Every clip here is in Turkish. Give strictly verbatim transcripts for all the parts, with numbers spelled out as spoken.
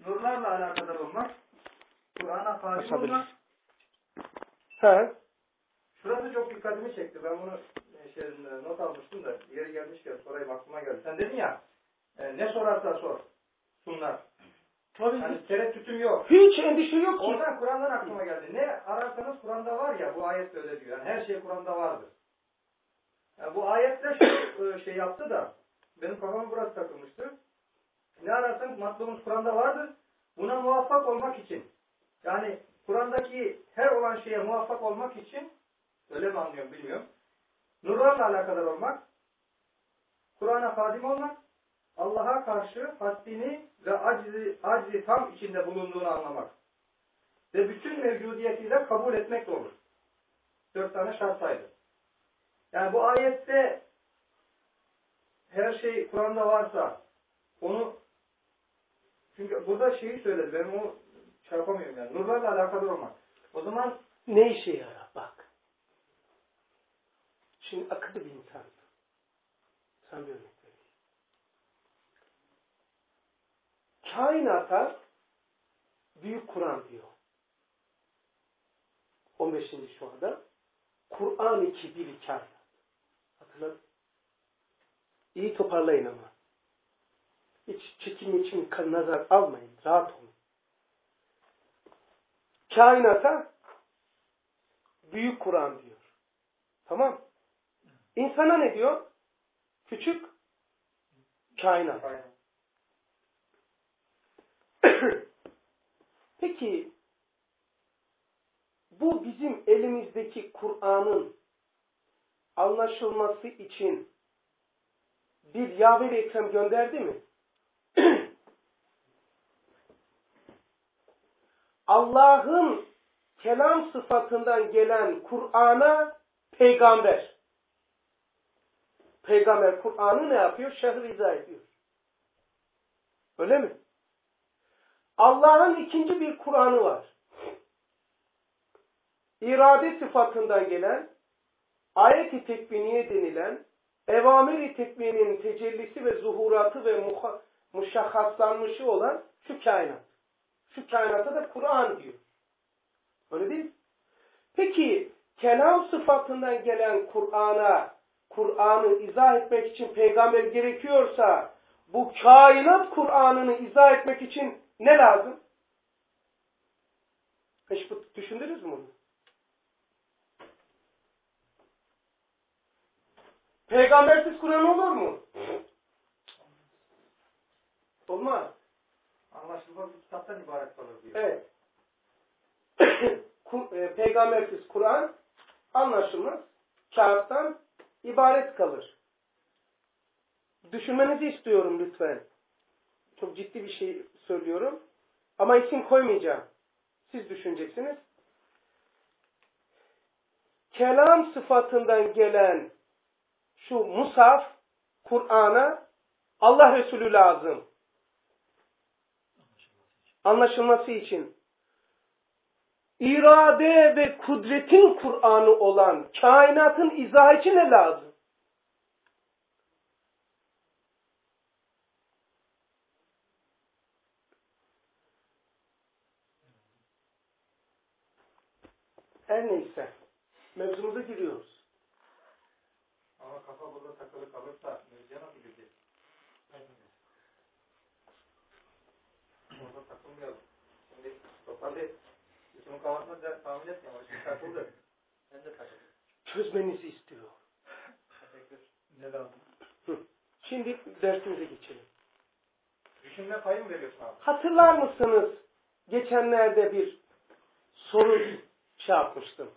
nurlarla alakadar olmak, Kur'an'a hakim olmak. He. Şurası çok dikkatimi çekti. Ben bunu şey, not almıştım da yeri gelmişken sorayım, aklıma geldi. Sen dedin ya, e, ne sorarsa sor. Sunlar. Tabii. Yani tereddütüm yok. Hiç endişe yok ki. Oradan Kur'an'dan aklıma geldi. Ne ararsanız Kur'an'da var ya, bu ayet öyle diyor. Yani her şey Kur'an'da vardır. Yani bu ayetle şu şey yaptı da, benim kafama burası takılmıştı. Ne ararsanız matlubunuz Kur'an'da vardır. Buna muvaffak olmak için. Yani Kur'an'daki her olan şeye muvaffak olmak için, öyle mi anlıyorum bilmiyorum. Nurlarla alakadar olmak, Kur'an'a hadim olmak, Allah'a karşı haddini ve acizi, acizi tam içinde bulunduğunu anlamak. Ve bütün mevcudiyetiyle kabul etmek de olur. Dört tane şart saydı. Yani bu ayette her şey Kur'an'da varsa onu, çünkü burada şeyi söyledi, ben onu şey yapamıyorum yani. Nurlarla alakadar olmak. O zaman ne işe yarar bak. Şimdi akıllı bir insan. Sen bir örnek vereyim. Kainata Büyük Kur'an diyor. on beşinci şuada Kur'an-ı Kibir-i kainat. Hatırladın? İyi toparlayın ama. Hiç çekim için nazar almayın. Rahat olun. Kainata Büyük Kur'an diyor. Tamam. İnsana ne diyor? Küçük kainat. Peki bu bizim elimizdeki Kur'an'ın anlaşılması için bir Yahve-i Ekrem gönderdi mi? Allah'ın kelam sıfatından gelen Kur'an'a peygamber. Peygamber Kur'an'ı ne yapıyor? Şerh izah ediyor. Öyle mi? Allah'ın ikinci bir Kur'an'ı var. İrade sıfatından gelen, ayet-i tekviniye denilen, evamir-i tekviyenin tecellisi ve zuhuratı ve muşahhaslanmışı olan şu kainat. Şu kainata da Kur'an diyor. Öyle değil mi? Peki, kelam sıfatından gelen Kur'an'a, Kur'an'ı izah etmek için peygamber gerekiyorsa, bu kainat Kur'an'ını izah etmek için ne lazım? Hiç düşündünüz mü bunu? Peygambersiz Kur'an olur mu? Olmaz. Anlaşılmaz bir kitaptan ibaret kalır diyor. Evet. Peygambersiz Kur'an anlaşılmaz. Kağıttan ibaret kalır. Düşünmenizi istiyorum lütfen. Çok ciddi bir şey söylüyorum. Ama isim koymayacağım. Siz düşüneceksiniz. Kelam sıfatından gelen şu musaf, Kur'an'a Allah Resulü lazım. Anlaşılması için. İrade ve kudretin Kur'an'ı olan kainatın izahı için ne lazım? Her neyse. Mevzumuza giriyoruz. Ama kafa burada takılı kalırsa mevzuya nasıl gireceğiz? Orada takılmayalım. Şimdi toparlayıp bütün kafasını da tahmin etmiyorum. Şimdi takıldı. Ben de takıldım. Çözmenizi istiyor. Teşekkür. Ne lazım? Şimdi dersimize geçelim. Düşünme payı mı veriyorsun abi? Hatırlar mısınız? Geçenlerde bir soru şey yapmıştım.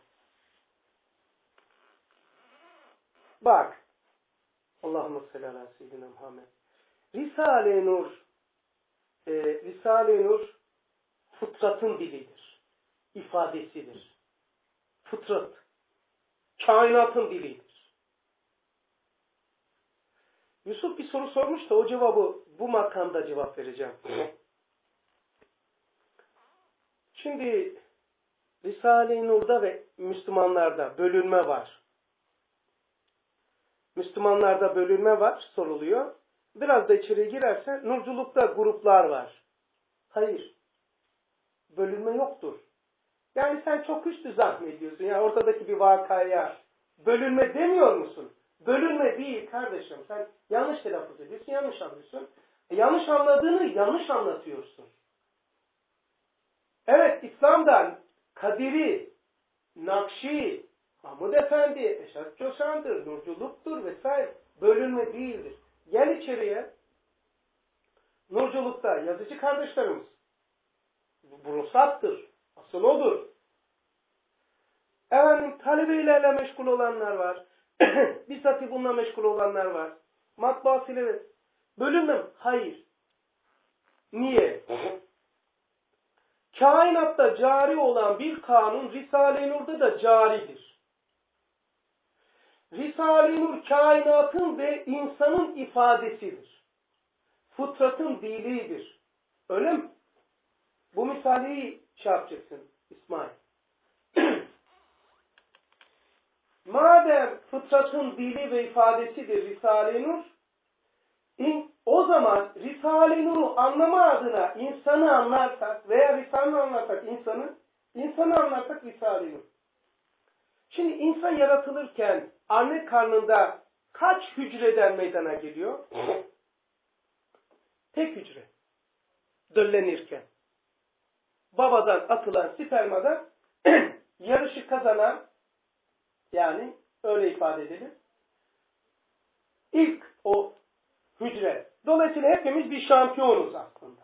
Bak. Allahümme salli ala seyyidina Muhammed. Risale-i Nur e, Risale-i Nur fıtratın dilidir. İfadesidir. Fıtrat. Kainatın dilidir. Yusuf bir soru sormuş da o cevabı bu makamda cevap vereceğim. Şimdi Risale-i Nur'da ve Müslümanlarda bölünme var. Müslümanlarda bölünme var, soruluyor. Biraz da içeri girerse Nurculukta gruplar var. Hayır. Bölünme yoktur. Yani sen çok üstü zannediyorsun. Yani ortadaki bir vakaya bölünme demiyor musun? Bölünme değil kardeşim. Sen yanlış telaffuz ediyorsun, yanlış anlıyorsun. E, yanlış anladığını yanlış anlatıyorsun. Evet, İslam'dan Kadiri, Nakşi, Mahmud Efendi, Eşat Coşan'dır, Nurculuktur vesaire. Bölünme değildir. Gel içeriye. Nurculukta yazıcı kardeşlerimiz. Bu ruhsattır. Asıl odur. Efendim talebeyle meşgul olanlar var. Bizzat bununla meşgul olanlar var. Matbaasıyla bölünmem. Hayır. Niye? Kainatta cari olan bir kanun Risale-i Nur'da da caridir. Risale-i Nur kainatın ve insanın ifadesidir. Fıtratın dilidir. Öyle mi? Bu misali şey yapacaksın İsmail. Madem fıtratın dili ve ifadesidir Risale-i Nur, o zaman Risale-i Nur'u anlama adına insanı anlarsak veya Risale'yi anlarsak insanı, insanı anlarsak Risale-i Nur. Şimdi insan yaratılırken anne karnında kaç hücreden meydana geliyor? Tek hücre. Döllenirken. Babadan atılan spermadan yarışı kazanan, yani öyle ifade edelim, İlk o hücre. Dolayısıyla hepimiz bir şampiyonuz aslında.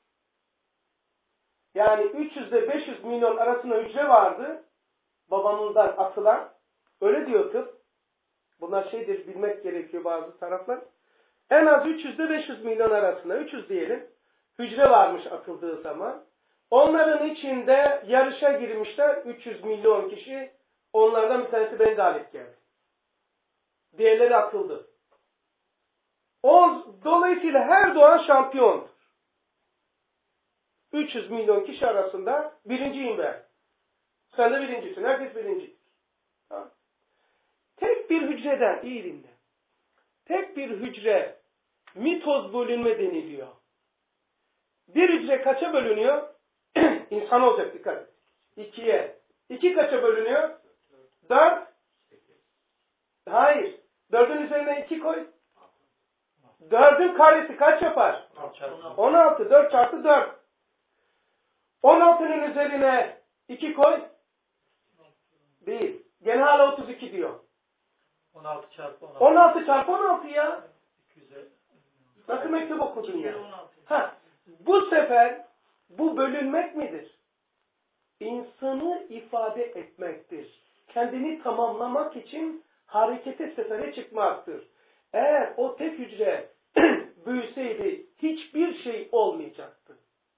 Yani üç yüz ile beş yüz milyon arasında hücre vardı. Babamızdan atılan. Öyle diyor tıp. Bunlar şeydir, bilmek gerekiyor bazı taraflar. En az üç yüz ile beş yüz milyon arasında, üç yüz diyelim, hücre varmış atıldığı zaman. Onların içinde yarışa girmişler üç yüz milyon kişi. Onlardan bir tanesi ben galip geldi. Diğerleri atıldı. O, dolayısıyla her doğan şampiyondur. üç yüz milyon kişi arasında birinciyim ben. Sen de birincisin. Herkes birincidir. Ha? Tek bir hücreden, iyi dinle. Tek bir hücre mitoz bölünme deniliyor. Bir hücre kaça bölünüyor? İnsan olacak, dikkat et. İkiye. İki kaça bölünüyor? Dört. Hayır. Dördün üzerine iki koy. Dördün karesi kaç yapar? On altı. Dört çarpı dört. On altının üzerine iki koy. Bir. Gene hala otuz iki diyor. on altı çarpı on altı. On altı çarpı on altı ya. Nasıl mektup okudun ya? Ha, bu sefer bu bölünmek midir? İnsanı ifade etmektir. Kendini tamamlamak için harekete sefere çıkmaktır. Eğer o tek hücre büyüseydi hiçbir şey olmayacaktı.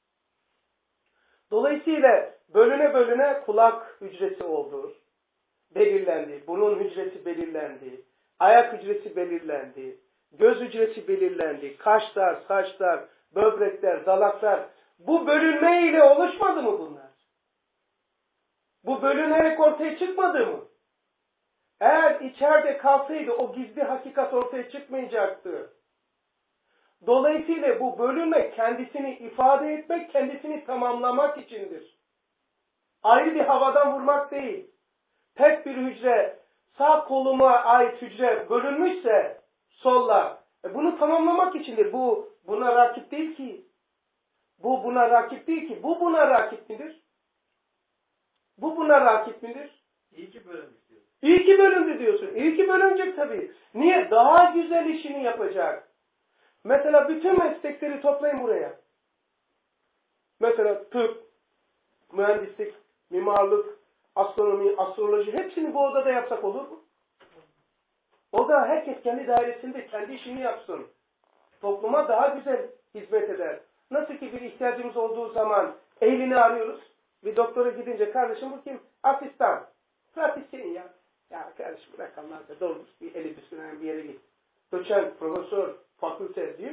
Dolayısıyla bölüne bölüne kulak hücresi oldu. Belirlendi. Burun hücresi belirlendi. Ayak hücresi belirlendi. Göz hücresi belirlendi. Kaşlar, saçlar, böbrekler, dalaklar. Bu bölünme ile oluşmadı mı bunlar? Bu bölünerek ortaya çıkmadı mı? Eğer içeride kalsaydı o gizli hakikat ortaya çıkmayacaktı. Dolayısıyla bu bölünme kendisini ifade etmek, kendisini tamamlamak içindir. Ayrı bir havadan vurmak değil. Tek bir hücre, sağ koluma ait hücre bölünmüşse solla, e bunu tamamlamak içindir. Bu buna rakip değil ki. Bu buna rakip değil ki. Bu buna rakip midir? Bu buna rakip midir? İyi ki bölünmüş diyorsun. İyi ki bölündü diyorsun. İyi ki bölünecek tabii. Niye? Daha güzel işini yapacak. Mesela bütün meslekleri toplayın buraya. Mesela tıp, mühendislik, mimarlık, astronomi, astroloji hepsini bu odada yapsak olur mu? O da herkes kendi dairesinde kendi işini yapsın. Topluma daha güzel hizmet eder. Nasıl ki bir ihtiyacımız olduğu zaman ehlini arıyoruz. Bir doktora gidince kardeşim bu kim? Asistan. Pratisyen ya. Ya kardeşim bırak Allah'ta doğru bir eli düşünen bir yere git. Doçent, profesör, fakülte diyor.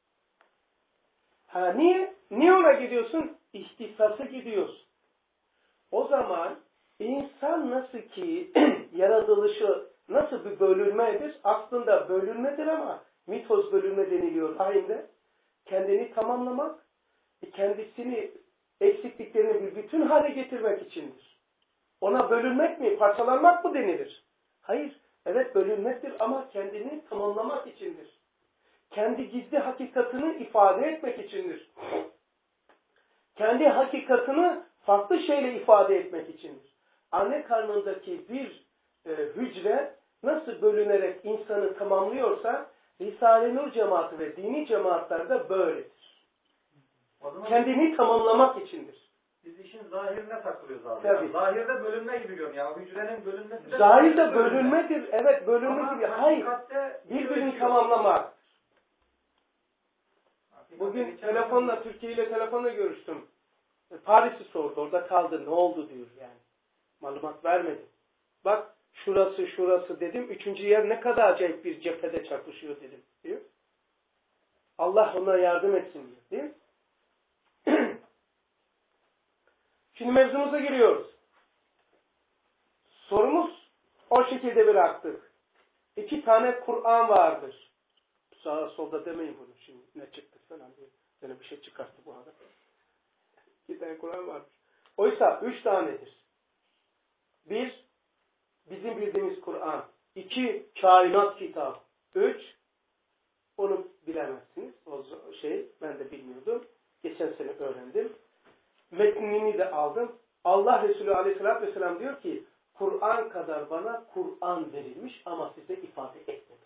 Ha niye? Niye ona gidiyorsun? İhtisasa gidiyorsun. O zaman insan nasıl ki yaratılışı nasıl bir bölünmedir? Aslında bölünmedir ama mitoz bölünme deniliyor ayinde. Kendini tamamlamak kendisini, eksikliklerini bir bütün hale getirmek içindir. Ona bölünmek mi, parçalanmak mı denilir? Hayır. Evet bölünmektir ama kendini tamamlamak içindir. Kendi gizli hakikatini ifade etmek içindir. Kendi hakikatini farklı şeyle ifade etmek içindir. Anne karnındaki bir e, hücre nasıl bölünerek insanı tamamlıyorsa Risale-i Nur cemaati ve dini cemaatler de böyledir. Kendini tamamlamak içindir. Biz işin zahirine takılıyoruz abi. Tabii. Yani zahirde bölünme gibi görünüyor. Yani hücrenin bölünmesi de Zahirde bölünmedir. Evet bölünme ama gibi. Hayır. Birbirini tamamlamak. Bugün telefonla, Türkiye ile telefonla görüştüm. Paris'i sordu. Orada kaldı. Ne oldu diyor yani. Malumat vermedi. Bak şurası şurası dedim. Üçüncü yer ne kadar acayip bir cephede çarpışıyor dedim. Diyor. Allah ona yardım etsin diyor. Değil mi? Şimdi mevzumuza giriyoruz. Sorumuz o şekilde bıraktık. İki tane Kur'an vardır. Sağa solda demeyin bunu şimdi. Ne çıktı falan diye. Yine bir şey çıkarttı bu arada. İki tane Kur'an vardır. Oysa üç tanedir. Bir, bizim bildiğimiz Kur'an. İki, kainat kitabı. Üç, onu bilemezsiniz. O şey ben de bilmiyordum. Geçen sene öğrendim. Metnini de aldım. Allah Resulü Aleyhisselatü Vesselam diyor ki Kur'an kadar bana Kur'an verilmiş ama size ifade etmedim.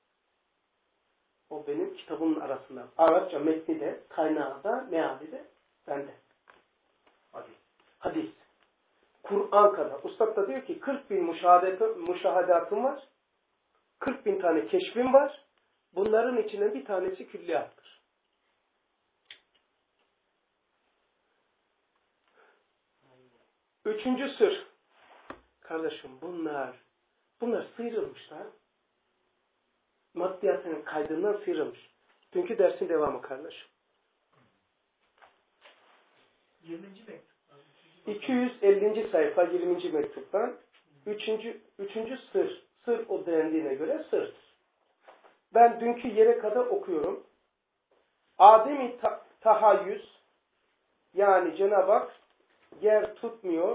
O benim kitabımın arasında. Arapça metni de, kaynağı da, meali de bende. Hadis. Hadis. Kur'an kadar. Ustad da diyor ki kırk bin müşahadatım var. kırk bin tane keşfim var. Bunların içinde bir tanesi külliyattır. Üçüncü sır. Kardeşim bunlar, bunlar sıyrılmışlar. Maddiyatın kaydından sıyrılmış. Dünkü dersin devamı kardeşim. yirminci mektup. iki yüz ellinci sayfa yirminci mektuptan üçüncü, üçüncü sır. Sır o dendiğine göre sırdır. Ben dünkü yere kadar okuyorum. Adem-i ta tahayyüz yani Cenab-ı Hak yer tutmuyor.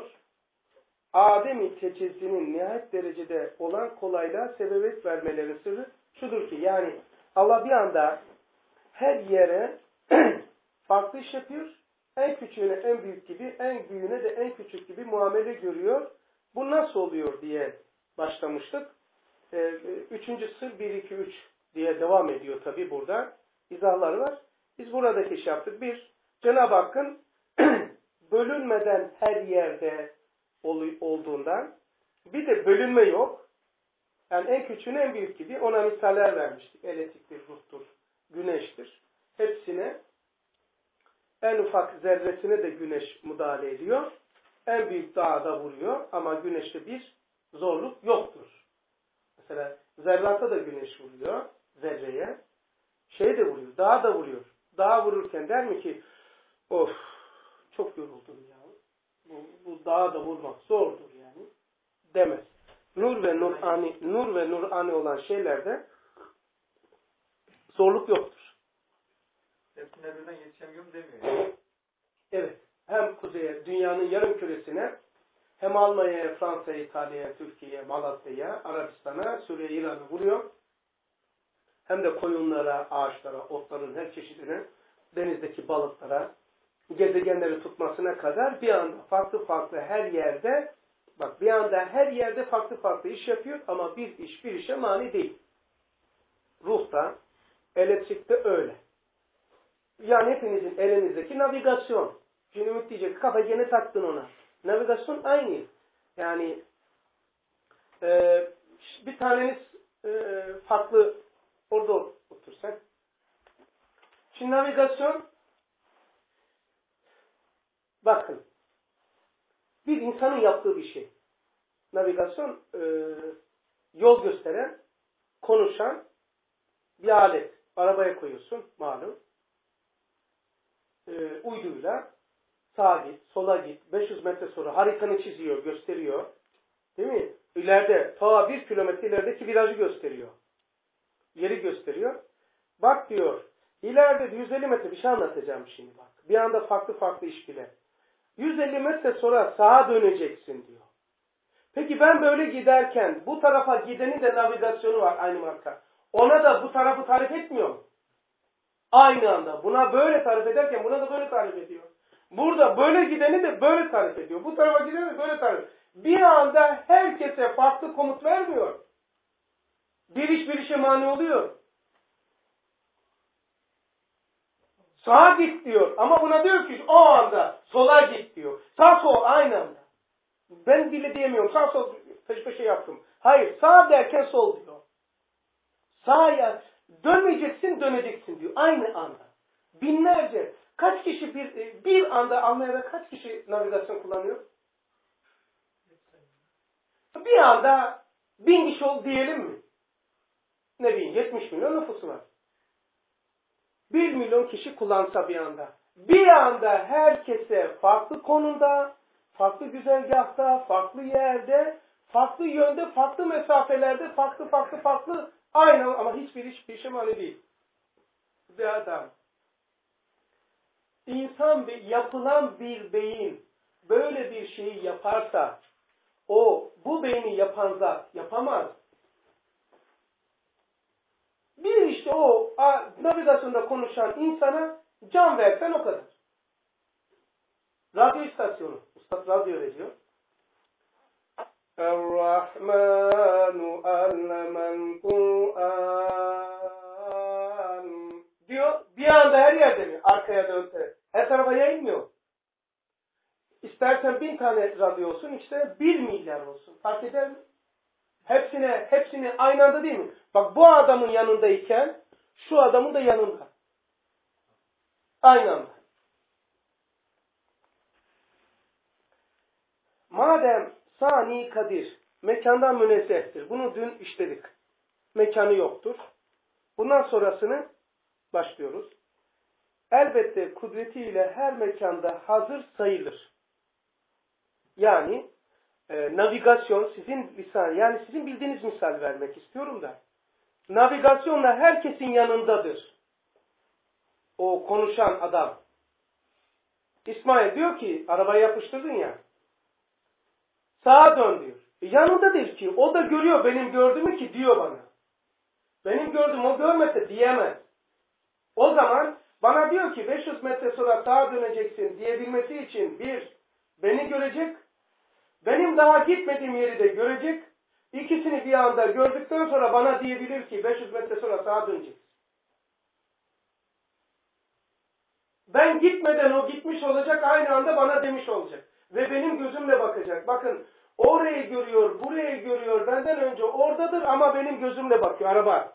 Adem-i tecezzinin nihayet derecede olan kolaylığa sebebiyet vermeleri sırrı şudur ki yani Allah bir anda her yere farklı iş yapıyor. En küçüğüne en büyük gibi, en büyüğüne de en küçük gibi muamele görüyor. Bu nasıl oluyor diye başlamıştık. Ee, üçüncü sır bir, iki, üç diye devam ediyor tabi burada. İzahları var. Biz buradaki iş yaptık. Bir, Cenab-ı Hakk'ın bölünmeden her yerde olduğundan bir de bölünme yok. Yani en küçüğüne en büyük gibi ona misaller vermiştik. Elektriktir, ruhtur, güneştir. Hepsine en ufak zerresine de güneş müdahale ediyor. En büyük dağa da vuruyor ama güneşte bir zorluk yoktur. Mesela zerrata da güneş vuruyor, zerreye. Şey de vuruyor, dağa da vuruyor. Dağa vururken der mi ki of çok yoruldum ya. Bu, bu dağa da vurmak zordur yani. Demez. Nur ve nurani, nur ve nurani olan şeylerde zorluk yoktur. Hepsine birden yetişemiyorum demiyor. Evet. Hem kuzeye, dünyanın yarım küresine, hem Almanya'ya, Fransa'ya, İtalya'ya, Türkiye'ye, Malatya'ya, Arabistan'a, Suriye, İran'a vuruyor. Hem de koyunlara, ağaçlara, otların her çeşidine, denizdeki balıklara, gezegenleri tutmasına kadar bir anda farklı farklı her yerde, bak bir anda her yerde farklı farklı iş yapıyor ama bir iş bir işe mani değil. Ruhta, elektrikte öyle. Yani hepinizin elinizdeki navigasyon. Şimdi Ümit diyecek, kafa gene taktın ona. Navigasyon aynı. Yani e, bir taneniz e, farklı orada otursak. Şimdi navigasyon bakın bir insanın yaptığı bir şey. Navigasyon e, yol gösteren, konuşan bir alet. Arabaya koyuyorsun malum. E, uyduyla sağa git, sola git, beş yüz metre sonra haritanı çiziyor, gösteriyor. Değil mi? İleride, ta bir kilometre ilerideki virajı gösteriyor. Yeri gösteriyor. Bak diyor, İleride yüz elli metre bir şey anlatacağım şimdi bak. Bir anda farklı farklı işkiler. yüz elli metre sonra sağa döneceksin diyor. Peki ben böyle giderken bu tarafa gidenin de navigasyonu var aynı marka. Ona da bu tarafı tarif etmiyor mu? Aynı anda. Buna böyle tarif ederken buna da böyle tarif ediyor. Burada böyle gideni de böyle tarif ediyor. Bu tarafa gideni de böyle tarif ediyor. Bir anda herkese farklı komut vermiyor. Bir iş bir işe mani oluyor. Sağa git diyor. Ama buna diyor ki o anda sola git diyor. Sağ sol aynı anda. Ben bile diyemiyorum. Sağ sol peş peşe yaptım. Hayır. Sağ derken sol diyor. Sağa dönmeyeceksin, döneceksin diyor. Aynı anda. Binlerce. Kaç kişi bir bir anda Almanya'da kaç kişi navigasyon kullanıyor? Bir anda bin kişi ol diyelim mi? Ne bileyim yetmiş milyon nüfusu var. Bir milyon kişi kullansa bir anda. Bir anda herkese farklı konumda, farklı güzergahta, farklı yerde, farklı yönde, farklı mesafelerde, farklı farklı farklı aynı ama hiçbir iş bir şey mani değil. Bir adam. İnsan bir yapılan bir beyin böyle bir şeyi yaparsa o bu beyni yapan zat yapamaz. Bir işte o a, navigasyonda konuşan insana can versen o kadar. Radyo istasyonu. Ustad radyo veriyor. Er-Rahmanu allemel Kur'an diyor. Bir anda her yerde mi? Arkaya dönse. Her tarafa yayılmıyor. İstersen bin tane radyo olsun, işte bir milyar olsun. Fark eder mi? Hepsine, hepsini aynı anda değil mi? Bak bu adamın yanındayken şu adamın da yanında. Aynı anda. Madem sani kadir mekandan münezzehtir. Bunu dün işledik. Mekanı yoktur. Bundan sonrasını başlıyoruz. Elbette kudretiyle her mekanda hazır sayılır. Yani e, navigasyon sizin lisan, yani sizin bildiğiniz misal vermek istiyorum da. Navigasyonla herkesin yanındadır. O konuşan adam. İsmail diyor ki arabayı yapıştırdın ya. Sağa dön diyor. E, yanındadır ki o da görüyor benim gördüğümü ki diyor bana. Benim gördüğüm o görmese diyemez. O zaman bana diyor ki beş yüz metre sonra sağa döneceksin diyebilmesi için bir, beni görecek. Benim daha gitmediğim yeri de görecek. İkisini bir anda gördükten sonra bana diyebilir ki beş yüz metre sonra sağa döneceksin. Ben gitmeden o gitmiş olacak, aynı anda bana demiş olacak. Ve benim gözümle bakacak. Bakın orayı görüyor, burayı görüyor. Benden önce oradadır ama benim gözümle bakıyor araba.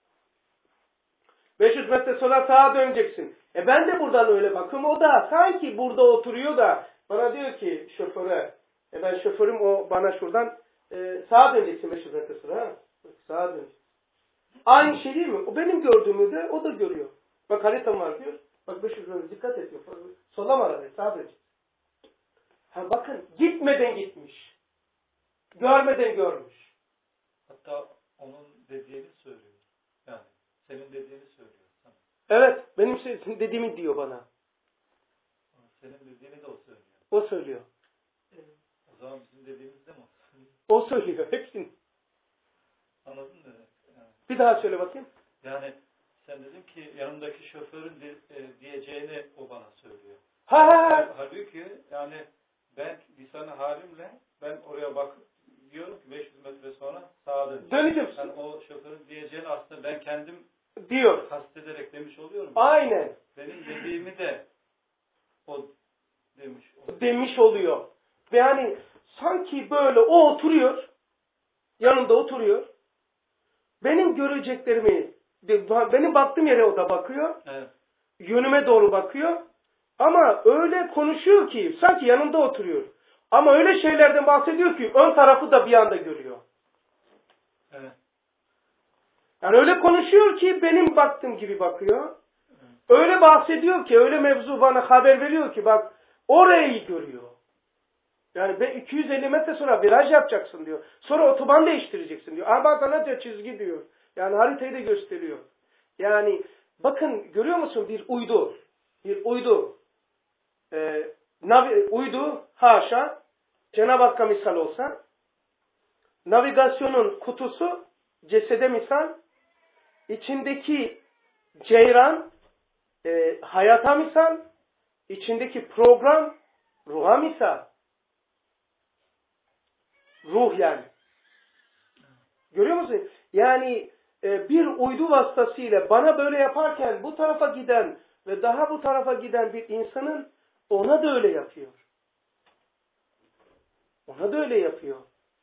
beş yüz metre sonra sağa döneceksin. E ben de buradan öyle bakıyorum. O da sanki burada oturuyor da bana diyor ki şoföre, e ben şoförüm, o bana şuradan e, sağa döneceksin beş yüz metre sonra. Ha? Sağa döneceksin. Aynı şey değil mi? O benim gördüğümü de o da görüyor. Bak haritam var diyor. Bak beş yüz metre dikkat et diyor. Sola mı arabayı? Sağa döneceksin. Ha bakın gitmeden gitmiş. Görmeden görmüş. Hatta onun dediğini söylüyor. Yani senin dediğini söylüyor sana. Evet, benim şey, dediğimi diyor bana. Senin dediğini de o söylüyor. O söylüyor. O zaman bizim dediğimiz de mi? O söylüyor, hepsini. Anladın mı? Yani, bir daha söyle bakayım. Yani sen dedin ki yanımdaki şoförün de, e, diyeceğini o bana söylüyor. Ha ha ha. Halbuki yani ben lisan-ı halimle ben oraya bak diyorum ki beş yüz metre sonra sağa döneceğim. Döneceğim. Yani o şoförün diyeceğini aslında ben kendim diyor. kastederek demiş oluyorum. Aynen. Benim dediğimi de o demiş oluyor. Demiş oluyor. Ve yani sanki böyle o oturuyor. Yanımda oturuyor. Benim göreceklerimi, benim baktığım yere o da bakıyor. Evet. Yönüme doğru bakıyor. Ama öyle konuşuyor ki sanki yanımda oturuyor. Ama öyle şeylerden bahsediyor ki ön tarafı da bir anda görüyor. Evet. Yani öyle konuşuyor ki benim baktığım gibi bakıyor. Öyle bahsediyor ki, öyle mevzu bana haber veriyor ki bak orayı görüyor. Yani iki yüz elli metre sonra viraj yapacaksın diyor. Sonra otoban değiştireceksin diyor. Ama sana diyor çizgi diyor. Yani haritayı da gösteriyor. Yani bakın görüyor musun bir uydu. Bir uydu. Ee, navi, uydu haşa Cenab-ı Hakk'a misal olsa, navigasyonun kutusu cesede misal, içindeki ceyran e, hayata misal, içindeki program ruha misal. Ruh yani. Görüyor musun? Yani e, bir uydu vasıtasıyla bana böyle yaparken bu tarafa giden ve daha bu tarafa giden bir insanın ona da öyle yapıyor. Ona da öyle yapıyor.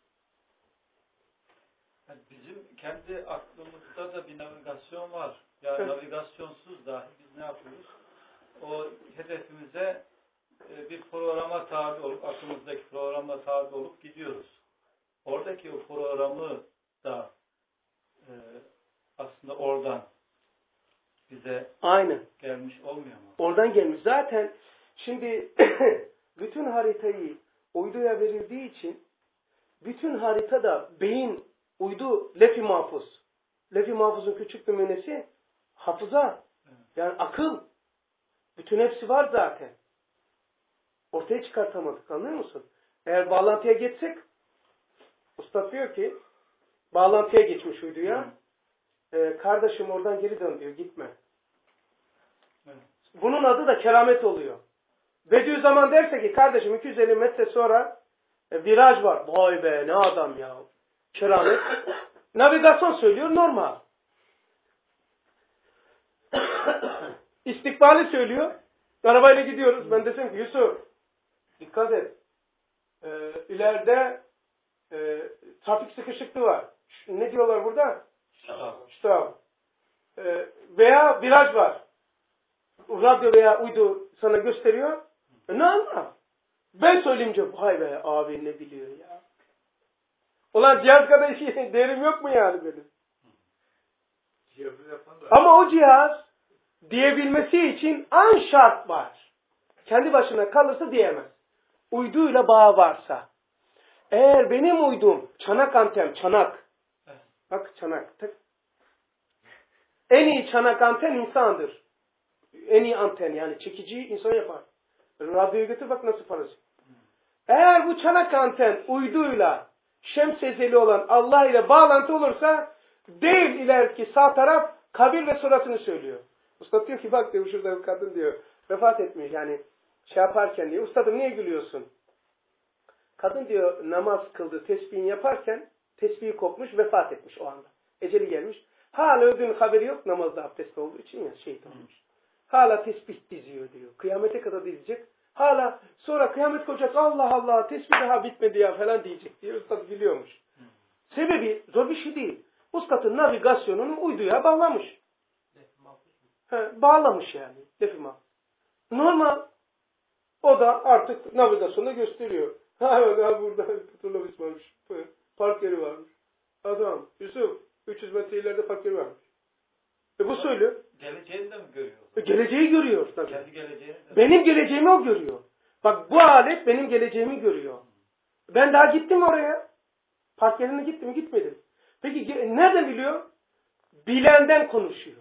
Yani bizim kendi aklımızda da bir navigasyon var. Yani evet. Navigasyonsuz dahi biz ne yapıyoruz? O hedefimize e, bir programa tabi olup, aklımızdaki programa tabi olup gidiyoruz. Oradaki o programı da e, aslında oradan bize Aynen. gelmiş olmuyor mu? Oradan gelmiş. Zaten şimdi bütün haritayı uyduya verildiği için bütün haritada beyin, uydu, lef-i mahfuz. Lef-i mahfuzun küçük bir nümunesi hafıza. Yani akıl. Bütün hepsi var zaten. Ortaya çıkartamadık. Anlıyor musun? Eğer bağlantıya geçsek, usta diyor ki bağlantıya geçmiş uyduya. E, kardeşim oradan geri dön diyor. Gitme. Evet. Bunun adı da keramet oluyor. Bediüzzaman derse ki kardeşim iki yüz elli metre sonra e, viraj var. Vay be ne adam ya. Keramet. Navigasyon söylüyor normal. İstikbali söylüyor. Arabayla gidiyoruz. Ben desem ki Yusuf dikkat et. Ee, ileride e, trafik sıkışıklığı var. Ş- ne diyorlar burada? Stop. Ee, veya viraj var. Radyo veya uydu sana gösteriyor. E, ne anlar? Ben söyleyince vay be abi ne biliyor ya. Ulan cihaz kadar şey, değerim yok mu yani benim? Ama o cihaz diyebilmesi için an şart var. Kendi başına kalırsa diyemez. Uyduyla bağ varsa. Eğer benim uydum çanak anten, çanak. Bak çanak. Tık. En iyi çanak anten insandır. En iyi anten yani çekiciyi insan yapar. Radyoyu götür bak nasıl parazit. Eğer bu çanak anten uyduyla şems ezeli olan Allah ile bağlantı olursa değil ileriki sağ taraf kabir ve surasını söylüyor. Usta diyor ki bak diyor şurada bir kadın diyor vefat etmiş yani şey yaparken diyor. Ustadım niye gülüyorsun? Kadın diyor namaz kıldı tesbihini yaparken tesbihi kopmuş vefat etmiş o anda. Eceli gelmiş. Hala öldüğünün haberi yok namazda abdest olduğu için ya şehit olmuş. Hala tesbih diziyor diyor. Kıyamete kadar dizecek. Hala sonra kıyamet kopacak Allah Allah tesbih daha bitmedi ya falan diyecek diyor. Ustad biliyormuş. Sebebi zor bir şey değil. Ustadın navigasyonunu uyduya bağlamış. He, bağlamış yani. Lefima. Normal. O da artık navigasyonda gösteriyor. Ha evet burada petrolobüs varmış. Park yeri varmış. Adam Yusuf üç yüz metre ileride park yeri varmış. E bu söylüyor. Geleceğini de mi görüyor? E, geleceği görüyor tabii. Kendi geleceğini de. Benim geleceğimi o görüyor. Bak bu alet benim geleceğimi görüyor. Ben daha gittim oraya. Park yerine gittim mi gitmedim. Peki nereden biliyor? Bilenden konuşuyor.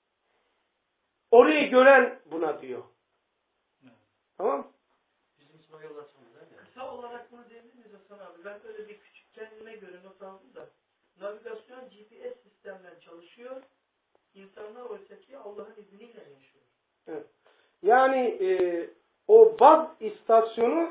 Orayı gören buna diyor. Evet. Tamam. Bizim için o yol açıldı değil mi? Kısa olarak bunu diyebilir miyiz Hasan abi? Ben öyle bir küçük kendime göre not aldım da. Navigasyon G P S sistemden çalışıyor. İnsanlar oysa ki Allah'ın izniyle yaşıyor. Evet. Yani e, o baz istasyonu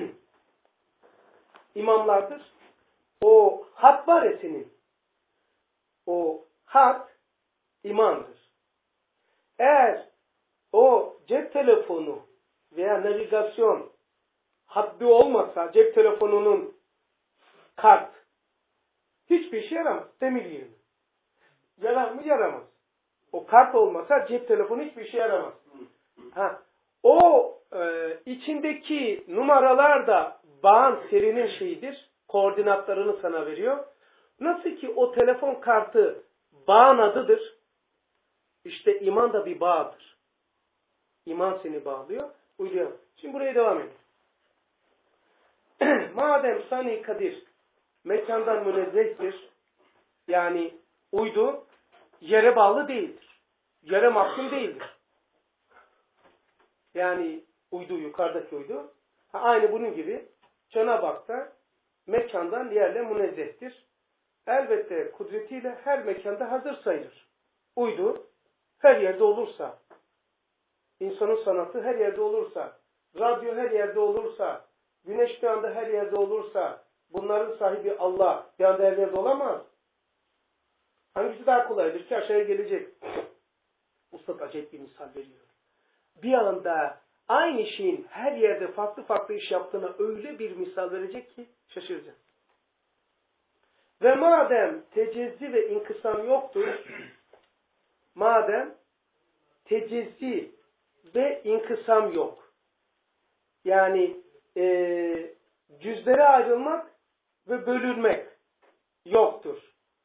imamlardır. O hat var ya senin. O hat imandır. Eğer o cep telefonu veya navigasyon haddi olmasa cep telefonunun kart hiçbir işe yaramaz. Demir yerine. Yarar mı? Yaramaz. O kart olmasa cep telefonu hiçbir işe yaramaz. Ha, o e, içindeki numaralar da bağın serinin şeyidir. Koordinatlarını sana veriyor. Nasıl ki o telefon kartı bağın adıdır. İşte iman da bir bağdır. İman seni bağlıyor. Uyuyor. Şimdi buraya devam edelim. Madem Sani Kadir mekandan münezzehtir, yani uydu yere bağlı değildir. yere mahkum değildir. Yani uydu, yukarıdaki uydu. Ha, aynı bunun gibi Cenab-ı Hak da mekandan yerle münezzehtir. Elbette kudretiyle her mekanda hazır sayılır. Uydu her yerde olursa, insanın sanatı her yerde olursa, radyo her yerde olursa, güneş bir anda her yerde olursa, bunların sahibi Allah bir anda her yerde olamaz. Hangisi daha kolaydır ki aşağıya gelecek? Usta acayip bir misal veriyor. Bir anda aynı şeyin her yerde farklı farklı iş yaptığına öyle bir misal verecek ki şaşıracak. Ve madem tecezzi ve inkısam yoktur, madem tecezzi ve inkısam yok, yani e, cüzlere ayrılmak ve bölünmek yoktur.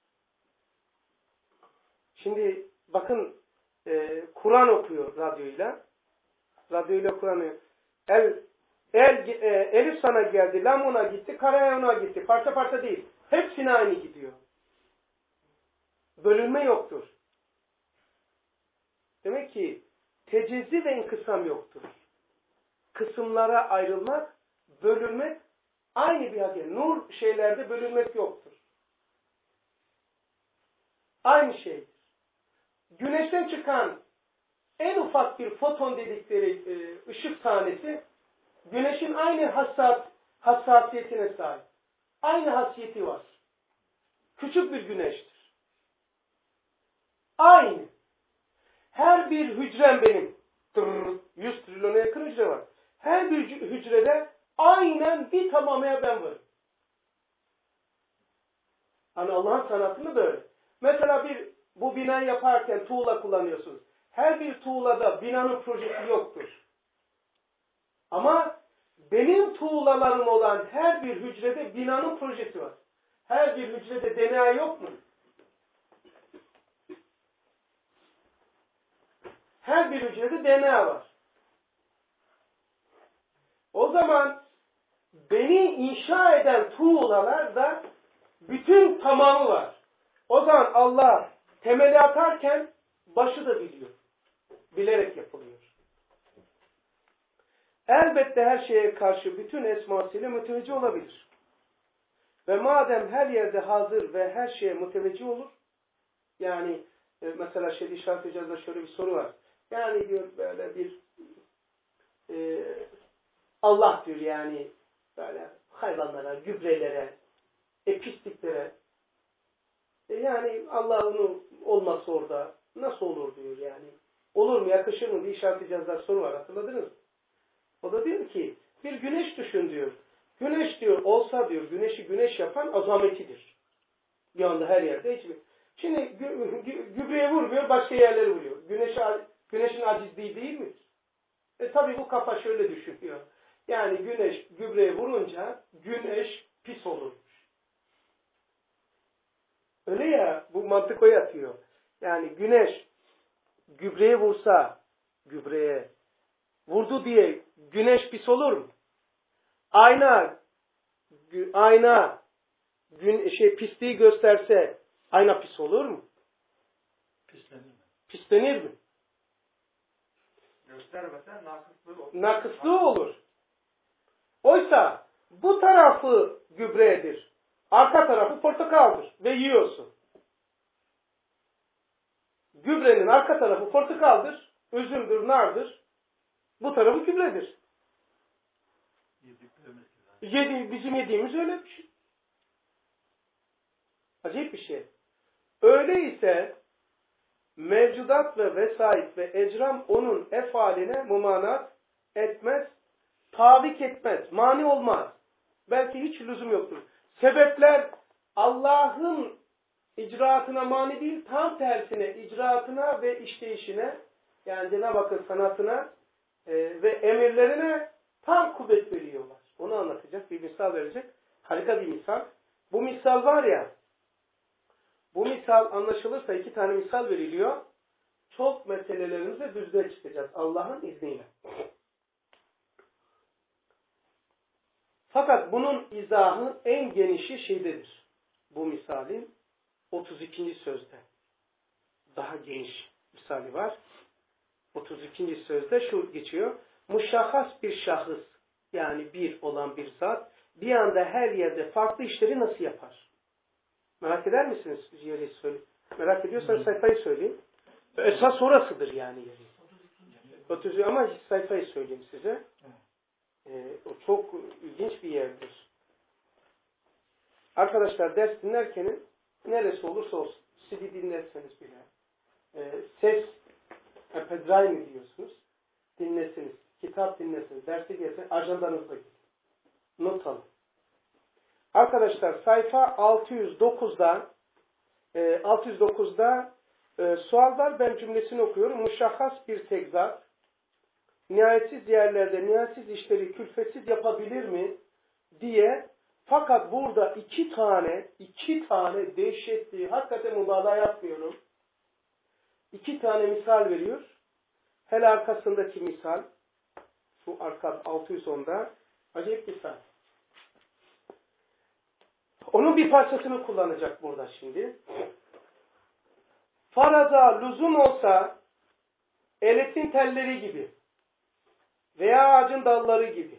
Şimdi bakın e, Kur'an okuyor radyoyla. Radyoyla Kur'an'ı el, el, e, Elif sana geldi, lam ona gitti, karaya ona gitti. Parça parça değil. Hepsine aynı gidiyor. Bölünme yoktur. Demek ki tecezzi ve inkısam yoktur. Kısımlara ayrılmak, bölünmek aynı bir hadiye. Nur şeylerde bölünmek yoktur. Aynı şeydir. Güneşten çıkan en ufak bir foton dedikleri e, ışık tanesi güneşin aynı hassas, hassasiyetine sahip. Aynı hasiyeti var. Küçük bir güneştir. Aynı. Her bir hücrem benim. yüz trilyona yakın hücre var. Her bir hücrede aynen bir tamamaya ben varım. Hani Allah'ın sanatını böyle. Mesela bir bu binayı yaparken tuğla kullanıyorsunuz. Her bir tuğlada binanın projesi yoktur. Ama benim tuğlalarım olan her bir hücrede binanın projesi var. Her bir hücrede D N A yok mu? Her bir hücrede D N A var. O zaman beni inşa eden tuğlalar da bütün tamamı var. O zaman Allah temeli atarken başı da biliyor. Bilerek yapılıyor. Elbette her şeye karşı bütün esmasıyla müteveccih olabilir. Ve madem her yerde hazır ve her şeye müteveccih olur, yani e, mesela şeyde işaret edeceğiz şöyle bir soru var. Yani diyor böyle bir e, Allah diyor yani böyle hayvanlara, gübrelere, e, pisliklere e, yani Allah'ın olması orada nasıl olur diyor yani. Olur mu, yakışır mı diye işaret edeceğiz soru var, hatırladınız mı? O da diyor ki bir güneş düşün diyor. Güneş diyor olsa diyor güneşi güneş yapan azametidir. Bir anda her yerde hiçbir. Şimdi gü gü gübreye vurmuyor, başka yerlere vuruyor. Güneş, güneşin acizliği değil mi? E tabi bu kafa şöyle düşünüyor. Yani güneş gübreye vurunca güneş pis olurmuş. Öyle ya, bu mantık o yatıyor. Yani güneş gübreye vursa, gübreye vurdu diye güneş pis olur mu? Ayna, gü, ayna gün, şey pisliği gösterse ayna pis olur mu? Pislenir mi? Pislenir mi? Göstermesen nakıslığı olur. Nakıslığı olur. Oysa bu tarafı gübredir. Arka tarafı portakaldır ve yiyorsun. Gübrenin arka tarafı portakaldır, üzümdür, nardır. Bu tarafı gübredir. Yedi, bizim yediğimiz öyle bir şey. Acayip bir şey. Öyleyse mevcudat ve vesait ve ecram onun efaline mumanat etmez, tavik etmez, mani olmaz. Belki hiç lüzum yoktur. Sebepler Allah'ın icraatına mani değil, tam tersine icraatına ve işleyişine, yani Cenab-ı Hakk'ın sanatına e, ve emirlerine tam kuvvet veriyorlar. Onu anlatacak, bir misal verecek. Harika bir misal. Bu misal var ya, bu misal anlaşılırsa iki tane misal veriliyor. Çok meselelerimize düzlüğe çıkacağız Allah'ın izniyle. Fakat bunun izahı en genişi şeydedir. Bu misalin otuz ikinci sözde. Daha geniş misali var. otuz ikinci sözde şu geçiyor. Muşahhas bir şahıs, yani bir olan bir zat bir anda her yerde farklı işleri nasıl yapar? Merak eder misiniz? Yeri söyle. Merak ediyorsanız sayfayı söyleyeyim. Esas orasıdır yani yeri. otuz ama sayfayı söyleyeyim size. Ee, o çok ilginç bir yerdir. Arkadaşlar ders dinlerken neresi olursa olsun C D dinlerseniz bile e, ses epedray diyorsunuz. Dinlesiniz. Kitap dinlesiniz. Dersi gelsin. Ajandanızda gidin. Not alın. Arkadaşlar sayfa altı yüz dokuzda e, altı yüz dokuzda e, sual var. Ben cümlesini okuyorum. Muşahhas bir tek zat nihayetsiz yerlerde nihayetsiz işleri külfetsiz yapabilir mi diye, fakat burada iki tane iki tane dehşetli, hakikaten mübalağa yapmıyorum, iki tane misal veriyor. Hele arkasındaki misal, şu arka altı yüz onda acayip misal. Onun bir parçasını kullanacak burada şimdi. Faraza lüzum olsa eletin telleri gibi veya ağacın dalları gibi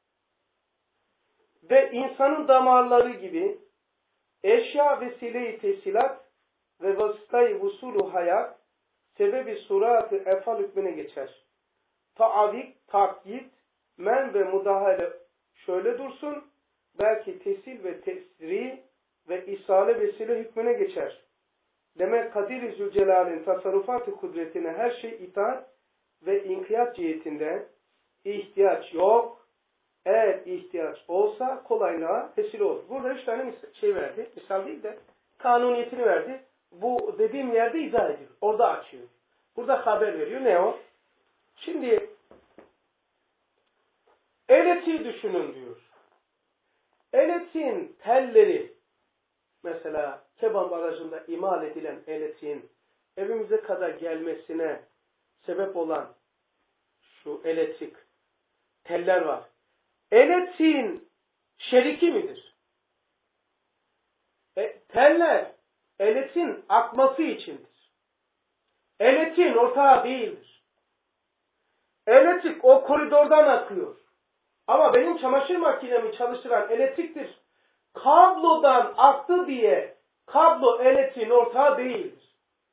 ve insanın damarları gibi eşya vesile-i tesilat ve vasıtayı vusulu hayat sebebi surat-ı efal hükmüne geçer. Taavik, takyit, men ve mudahale şöyle dursun, belki tesil ve tesri ve isale vesile hükmüne geçer. Demek Kadir-i Zülcelal'in tasarrufat-ı kudretine her şey itaat ve inkiyat cihetinde ihtiyaç yok. Eğer ihtiyaç olsa kolaylığa vesile olur. Burada üç tane şey verdi. Misal değil de kanuniyetini verdi. Bu dediğim yerde izah ediyor. Orada açıyor. Burada haber veriyor. Ne o? Şimdi elektriği düşünün diyor. Elektriğin telleri, mesela Keban Barajı'nda imal edilen elektriğin evimize kadar gelmesine sebep olan şu elektrik teller var. Elektriğin şeriki midir? E, teller elektriğin akması içindir. Elektriğin ortağı değildir. Elektrik o koridordan akıyor. Ama benim çamaşır makinemi çalıştıran elektriktir. Kablodan aktı diye kablo elektriğin ortağı değildir.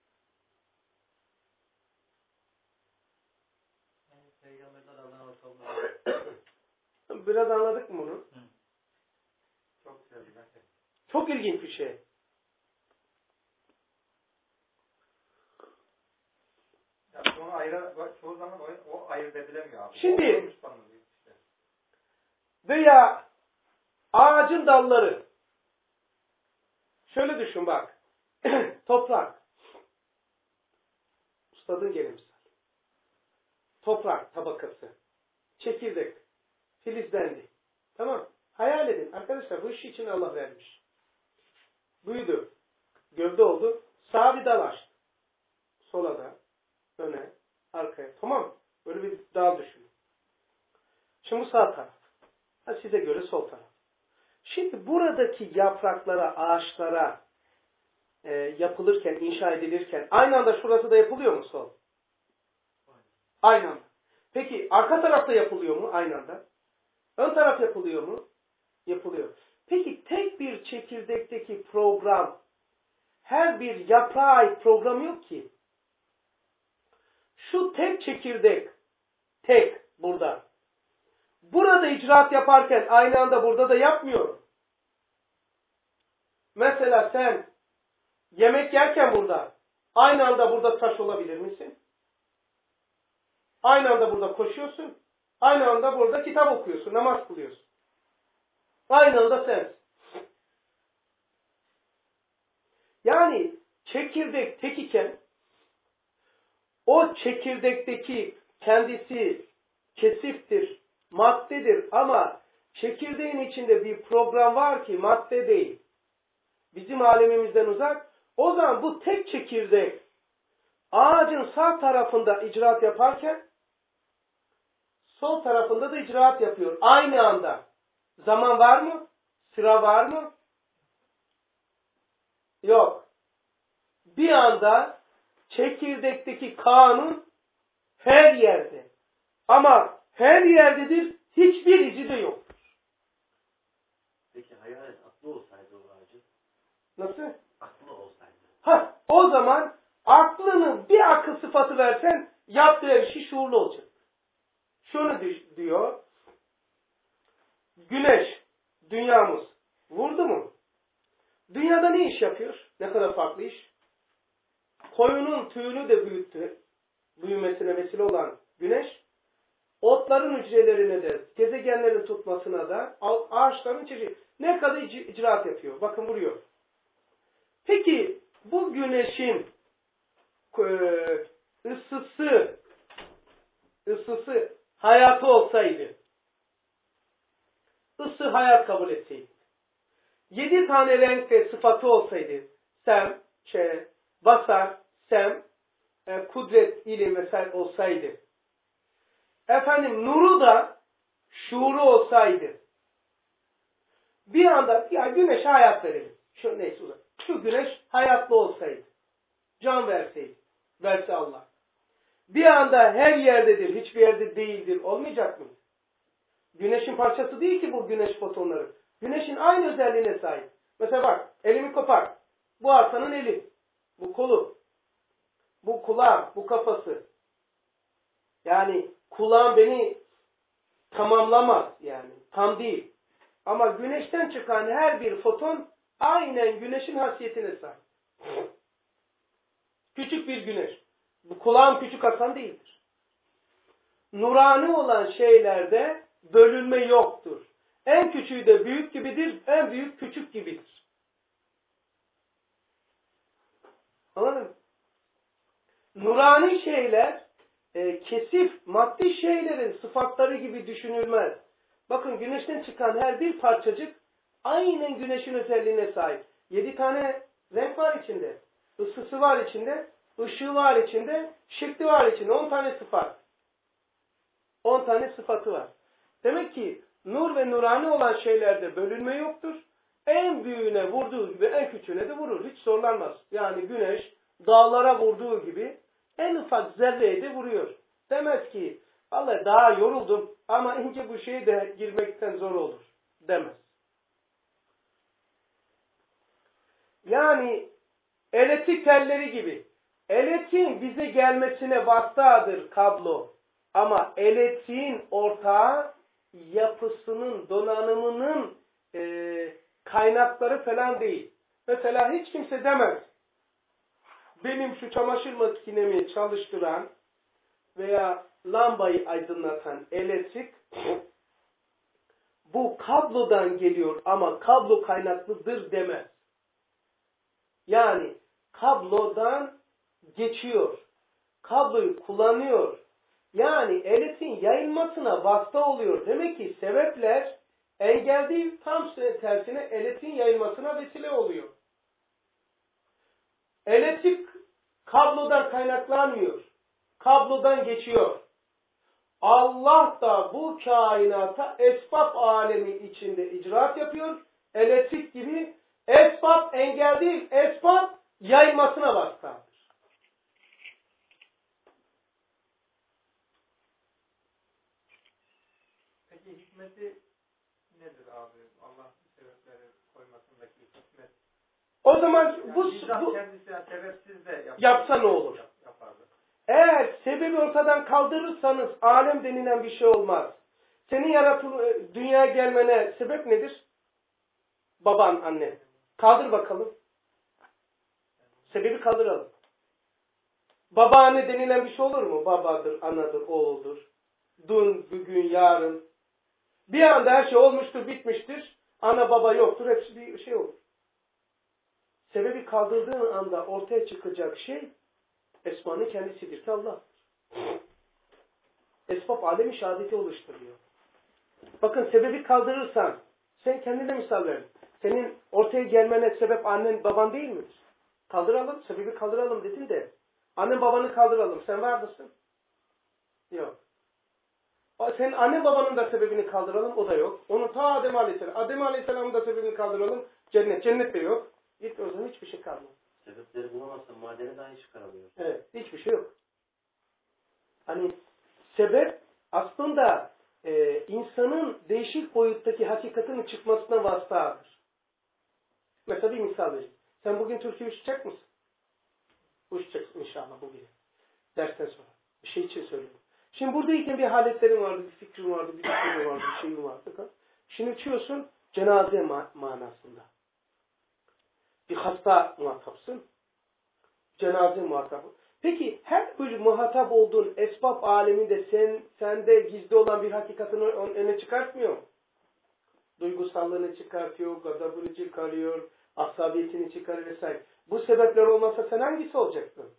Biraz anladık mı bunu? Çok güzel. Çok ilginç bir şey. Ya onu ayrı, çoğu zaman o, o ayırt edilemiyor abi. Şimdi veya ağacın dalları. Şöyle düşün bak. Toprak. Ustadın gene misal. Toprak tabakası. Çekirdek. Filizlendi. Tamam. Hayal edin. Arkadaşlar bu işi için Allah vermiş. Büyüdü. Gövde oldu. Sağa bir dal açtı. Sola da. Öne. Arkaya. Tamam. Böyle bir dal düşünün. Şimdi bu sağ taraf. Ha, size göre sol taraf. Şimdi buradaki yapraklara, ağaçlara e, yapılırken, inşa edilirken aynı anda şurası da yapılıyor mu sol? Aynı anda. Peki arka tarafta yapılıyor mu aynı anda? Ön taraf yapılıyor mu? Yapılıyor. Peki tek bir çekirdekteki program, her bir yaprağa ait program yok ki. Şu tek çekirdek, tek burada. Burada icraat yaparken aynı anda burada da yapmıyor. Mesela sen yemek yerken burada, aynı anda burada taş olabilir misin? Aynı anda burada koşuyorsun. Aynı anda burada kitap okuyorsun, namaz kılıyorsun. Aynı anda sen. Yani çekirdek tek iken o çekirdekteki kendisi kesiftir, maddedir ama çekirdeğin içinde bir program var ki madde değil. Bizim alemimizden uzak. O zaman bu tek çekirdek ağacın sağ tarafında icraat yaparken sol tarafında da icraat yapıyor. Aynı anda. Zaman var mı? Sıra var mı? Yok. Bir anda Çekirdekteki kanun her yerde. Ama her yerdedir, hiçbir izi de yoktur. Peki hayalet aklı olsaydı o ağacı? Nasıl? Aklı olsaydı. Ha, o zaman aklının bir akıl sıfatı versen yaptığı bir şey şuurlu olacak. Şunu diyor. Güneş, dünyamız vurdu mu? Dünyada ne iş yapıyor? Ne kadar farklı iş? Koyunun tüyünü de büyüttü. Büyümesine vesile olan güneş, otların hücrelerine de, gezegenlerin tutmasına da, ağaçların çeşitli ne kadar icraat yapıyor. Bakın vuruyor. Peki bu güneşin ısısı, ısısı hayatı olsaydı, ısı hayat kabul etseydi, yedi tane renkte sıfatı olsaydı, sem, çe, basar, sem, e, kudret, ilim vesaire olsaydı, efendim nuru da şuuru olsaydı, bir anda ya güneşe hayat verelim. Şu neyse uzak. Şu güneş hayatlı olsaydı, can verseydi, verse Allah. Bir anda her yerdedir, hiçbir yerde değildir. Olmayacak mı? Güneşin parçası değil ki bu güneş fotonları. Güneşin aynı özelliğine sahip. Mesela bak, elimi kopar. Bu Hasan'ın eli. Bu kolu. Bu kulağı, bu kafası. Yani kulağım beni tamamlamaz yani. Tam değil. Ama güneşten çıkan her bir foton aynen güneşin hasiyetine sahip. Küçük bir güneş. Bu kulağım küçük Hasan değildir. Nurani olan şeylerde bölünme yoktur. En küçüğü de büyük gibidir, en büyük küçük gibidir. Anladın mı? Nurani şeyler e, kesif, maddi şeylerin sıfatları gibi düşünülmez. Bakın güneşten çıkan her bir parçacık aynen güneşin özelliğine sahip. Yedi tane renk var içinde. Isısı var içinde. Işığı var içinde. Şekli var içinde. On tane sıfat. On tane sıfatı var. Demek ki nur ve nurani olan şeylerde bölünme yoktur. En büyüğüne vurduğu gibi en küçüğüne de vurur. Hiç zorlanmaz. Yani güneş dağlara vurduğu gibi en ufak zerreye de vuruyor. Demez ki vallahi daha yoruldum ama ince bu şeye de girmekten zor olur. Demez. Yani elektrik telleri gibi. Elektriğin bize gelmesine vasıtadır kablo. Ama elektriğin ortağı yapısının, donanımının e, kaynakları falan değil. Mesela hiç kimse demez. Benim şu çamaşır makinemi çalıştıran veya lambayı aydınlatan elektrik bu kablodan geliyor ama kablo kaynaklıdır demez. Yani kablodan geçiyor. Kabloyu kullanıyor. Yani elektriğin yayılmasına vasıta oluyor. Demek ki sebepler engel değil, tam tersine elektriğin yayılmasına vesile oluyor. Elektrik kablodan kaynaklanmıyor. Kablodan geçiyor. Allah da bu kainata esbab alemi içinde icraat yapıyor. Elektrik gibi esbab engel değil, esbab yayılmasına vasıtadır. Peki hikmeti nedir abi? Allah sebepleri koymasındaki hikmet. O zaman Yani bu, bu kendisi yani sebepsiz de yapar. yapsa ne olur? Yapardı. Eğer sebebi ortadan kaldırırsanız alem denilen bir şey olmaz. Senin yaratıl dünyaya gelmene sebep nedir? Baban, annen. Kaldır bakalım. Sebebi kaldıralım. Baba, anne denilen bir şey olur mu? Babadır, anadır, oğuldur. Dün, bugün, yarın. Bir anda her şey olmuştur, bitmiştir. Ana baba yoktur, hepsi bir şey olur. Sebebi kaldırdığın anda ortaya çıkacak şey esmanın kendisidir ki Allah'tır. Esbab alemi şehadeti oluşturuyor. Bakın sebebi kaldırırsan, sen kendine misal ver. Senin ortaya gelmene sebep annen baban değil midir? Kaldıralım, sebebi kaldıralım dedin de annen babanı kaldıralım. Sen var mısın? Yok. Senin annen babanın da sebebini kaldıralım, o da yok. Onu ta Adem Aleyhisselam. Adem Aleyhisselam'ın da sebebini kaldıralım, cennet. Cennet de yok. Git o zaman hiçbir şey kalmaz. Sebepleri bulamazsan madeni dahi çıkaramıyor. Evet, hiçbir şey yok. Hani sebep aslında e, insanın değişik boyuttaki hakikatinin çıkmasına vasıtadır. Mesela bir misal vereyim. Sen bugün Türkiye uçacak mısın? Uçacaksın inşallah bugün. Dersten sonra. Bir şey için söylüyorum. Şimdi buradayken bir haletlerin vardı, bir fikrin vardı, bir düşünce vardı, bir şeyin vardı. Şimdi uçuyorsun cenaze ma manasında. Bir hasta muhatapsın. Cenaze muhatabı. Peki her böyle muhatap olduğun esbab aleminde sen sende gizli olan bir hakikatini öne çıkartmıyor mu? Duygusallığını çıkartıyor, gazabını çıkarıyor, asabiyetini çıkarıyor vesaire. Bu sebepler olmasa sen hangisi olacaktın?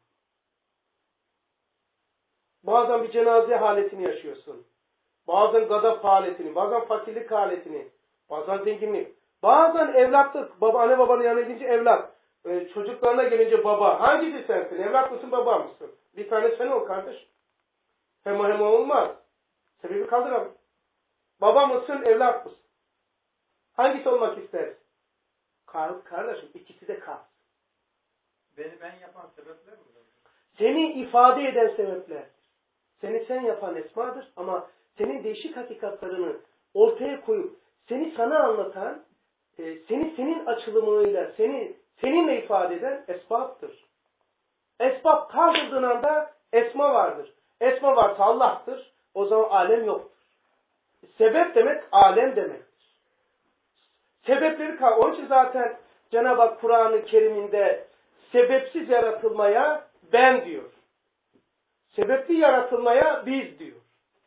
Bazen bir cenaze haletini yaşıyorsun. Bazen gazap haletini, bazen fakirlik haletini, bazen zenginlik. Bazen evlatlık, baba, anne babanın yanına gidince evlat. Ee, çocuklarına gelince baba. Hangisi sensin? Evlat mısın, baba mısın? Bir tane sen ol kardeş. Hem hem olmaz. Sebebi kaldıramam. Baba mısın, evlat mısın? Hangisi olmak istersin? Kar kardeşim ikisi de kal. Beni ben yapan sebepler mi? Seni ifade eden sebeplerdir. Seni sen yapan esmadır ama senin değişik hakikatlarını ortaya koyup seni sana anlatan, e, seni senin açılımıyla, seni seninle ifade eden esbaptır. Esbab kaldırdığın anda esma vardır. Esma varsa Allah'tır. O zaman alem yoktur. Sebep demek alem demektir. Sebepleri kal. Onun için zaten Cenab-ı Hak Kur'an-ı Kerim'inde sebepsiz yaratılmaya ben diyor. Sebepli yaratılmaya biz diyor.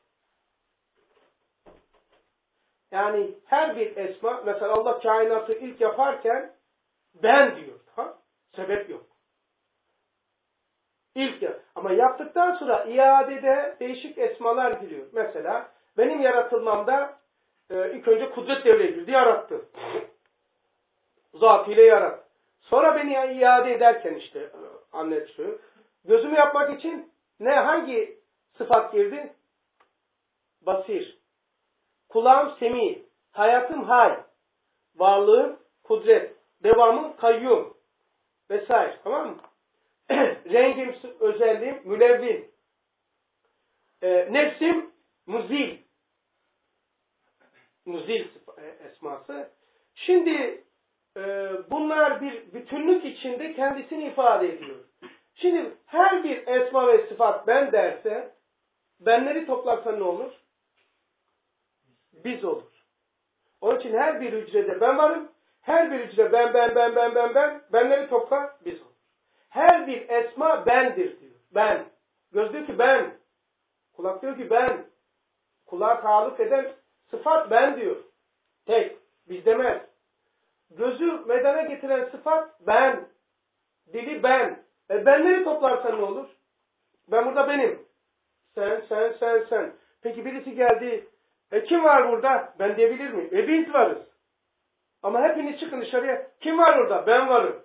Yani her bir esma, mesela Allah kainatı ilk yaparken ben diyor. Ha? Sebep yok. İlk yap. Ama yaptıktan sonra iadede değişik esmalar giriyor. Mesela benim yaratılmamda e, ilk önce kudret devreye girdi, yarattı. Zatıyla yarattı. Sonra beni iade ederken işte e, anlatıyor. Gözümü yapmak için ne hangi sıfat girdi? Basir. Kulağım semi. Hayatım hay. Varlığım kudret. Devamım kayyum. Vesaire. Tamam mı? Rengim, özelliğim mülevvin. E, nefsim muzil. Muzil esması. Şimdi e, bunlar bir bütünlük içinde kendisini ifade ediyor. Şimdi her bir esma ve sıfat ben derse benleri toplarsa ne olur? Biz olur. Onun için her bir hücrede ben varım. Her bir hücre ben ben ben ben ben ben benleri topla biz olur. Her bir esma bendir diyor. Ben. Göz diyor ki ben. Kulak diyor ki ben. Kulağa taalluk eden sıfat ben diyor. Tek. Biz demez. Gözü medene getiren sıfat ben. Dili ben. E benleri toplarsan ne olur? Ben burada benim. Sen, sen, sen, sen. Peki birisi geldi. E kim var burada? Ben diyebilir miyim? E biz varız. Ama hepiniz çıkın dışarıya. Kim var orada? Ben varım.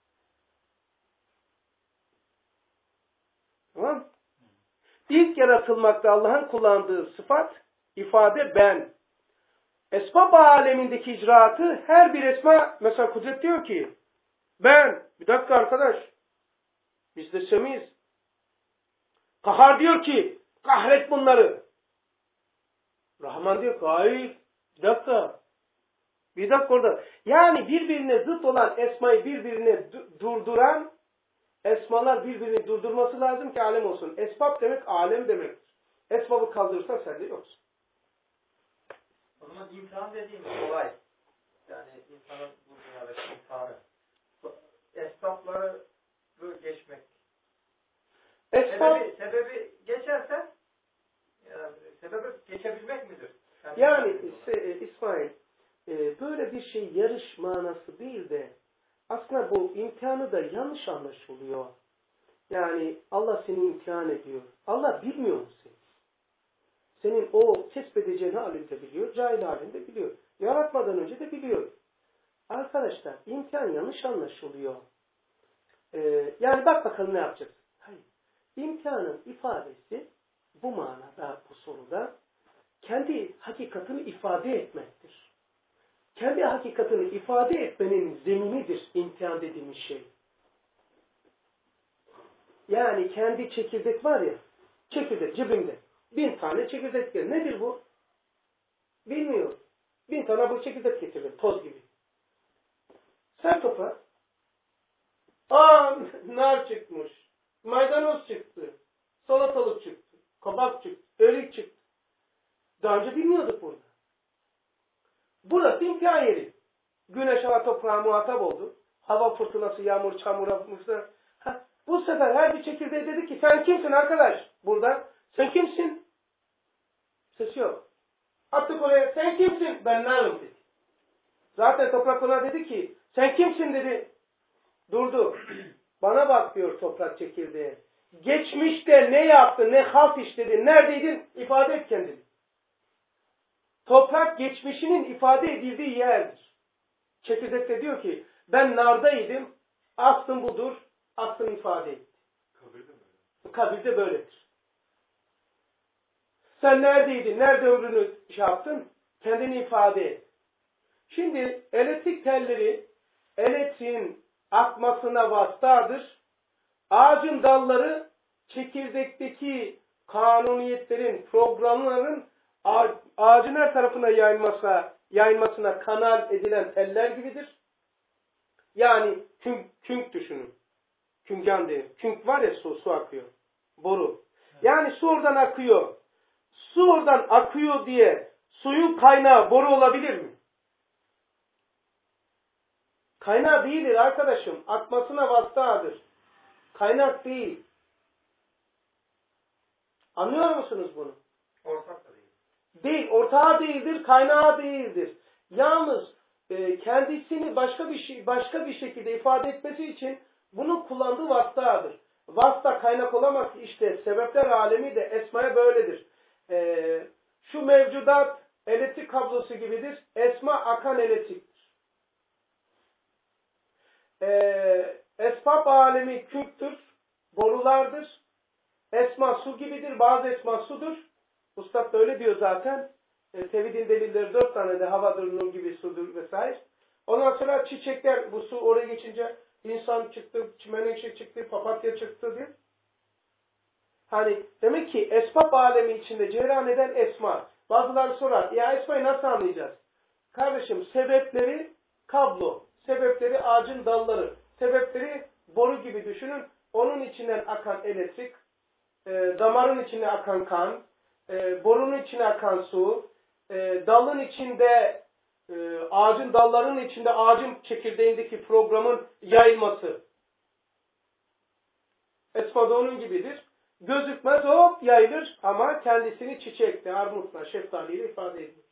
Tamam. İlk yaratılmakta Allah'ın kullandığı sıfat, ifade ben. Esbab alemindeki icraatı her bir esma, mesela kudret diyor ki ben, bir dakika arkadaş, biz de semiyiz. Kahar diyor ki kahret bunları. Rahman diyor ki hayır, bir dakika. Bir dakika orada. Yani birbirine zıt olan esmayı birbirine durduran esmalar birbirini durdurması lazım ki alem olsun. Esbab demek alem demektir. Esbabı kaldırırsan sen de yoksun. O zaman imtihan dediğimiz kolay. Yani insanın bu dünyadaki imtihanı. Esbabları geçmek. Esbab, sebebi, sebebi geçersen yani sebebi geçebilmek midir? Yani, yani se, İsmail e, böyle bir şey yarış manası değil de aslında bu imtihanı da yanlış anlaşılıyor. Yani Allah seni imtihan ediyor. Allah bilmiyor mu seni? Senin o kesbedeceğin halinde biliyor, cahil halinde biliyor. Yaratmadan önce de biliyor. Arkadaşlar imtihan yanlış anlaşılıyor. Ee, yani bak bakalım ne yapacaksın. Hayır. İmtihanın ifadesi bu manada, bu soruda kendi hakikatini ifade etmektir. Kendi hakikatini ifade etmenin zeminidir imtihan dediğimiz şey. Yani kendi çekirdek var ya, çekirdek cebimde. Bin tane çekirdek gelir. Nedir bu? Bilmiyorum. Bin tane bu çekirdek getirir. Toz gibi. Sen topla. Aa, nar çıkmış. Maydanoz çıktı. Salatalık çıktı. Kabak çıktı. Erik çıktı. Daha önce bilmiyorduk burada. Burası imkan yeri. Güneş hava toprağa muhatap oldu. Hava fırtınası, yağmur, çamur yapmışlar. Bu sefer her bir çekirdeği dedi ki sen kimsin arkadaş? Burada. Sen kimsin? Ses yok. Attık oraya. Sen kimsin? Ben narım dedi. Zaten toprak ona dedi ki sen kimsin dedi. Durdu. Bana bak diyor toprak çekirdeğe. Geçmişte ne yaptın, ne halt işledin, neredeydin? İfade et kendini. Toprak geçmişinin ifade edildiği yerdir. Çekirdek de diyor ki ben nardaydım, aslım budur, aslım ifade etti. Kabirde böyle. Kabirde böyledir. Sen neredeydin, nerede ömrünü şey yaptın? Kendini ifade et. Şimdi elektrik telleri elektriğin akmasına vasıtadır. Ağacın dalları çekirdekteki kanuniyetlerin, programların ağacın her tarafına yayılmasına, yayılmasına kanal edilen teller gibidir. Yani künk, künk düşünün. Küngan denir. Künk var ya su, su akıyor. Boru. Yani su oradan akıyor. Su oradan akıyor diye suyun kaynağı boru olabilir mi? Kaynağı değildir arkadaşım. Akmasına vasıtadır. Kaynak değil. Anlıyor musunuz bunu? Ortak da değil. Değil. Ortağı değildir. Kaynağı değildir. Yalnız e, kendisini başka bir şey, başka bir şekilde ifade etmesi için bunun kullandığı vasıtadır. Vasıta kaynak olamaz. İşte sebepler alemi de esmaya böyledir. E, şu mevcudat elektrik kablosu gibidir. Esma akan elektriktir. E, esbab alemi küktür. Borulardır. Esma su gibidir. Bazı esma sudur. Ustad da öyle diyor zaten. E, tevhidin delilleri dört tane de havadır, nur gibi sudur vesaire. Ondan sonra çiçekler, bu su oraya geçince insan çıktı, menekşe çıktı, papatya çıktı diyor. Hani demek ki esbab alemi içinde cereyan eden esma. Bazıları sorar, ya esmayı nasıl anlayacağız? Kardeşim sebepleri kablo, sebepleri ağacın dalları, sebepleri boru gibi düşünün. Onun içinden akan elektrik, e, damarın içine akan kan, e, borunun içine akan su, e, dalın içinde, e, ağacın dallarının içinde ağacın çekirdeğindeki programın yayılması. Esmada onun gibidir. Gözükmez, hop yayılır ama kendisini çiçekle, armutla, şeftaliyle ifade edilir.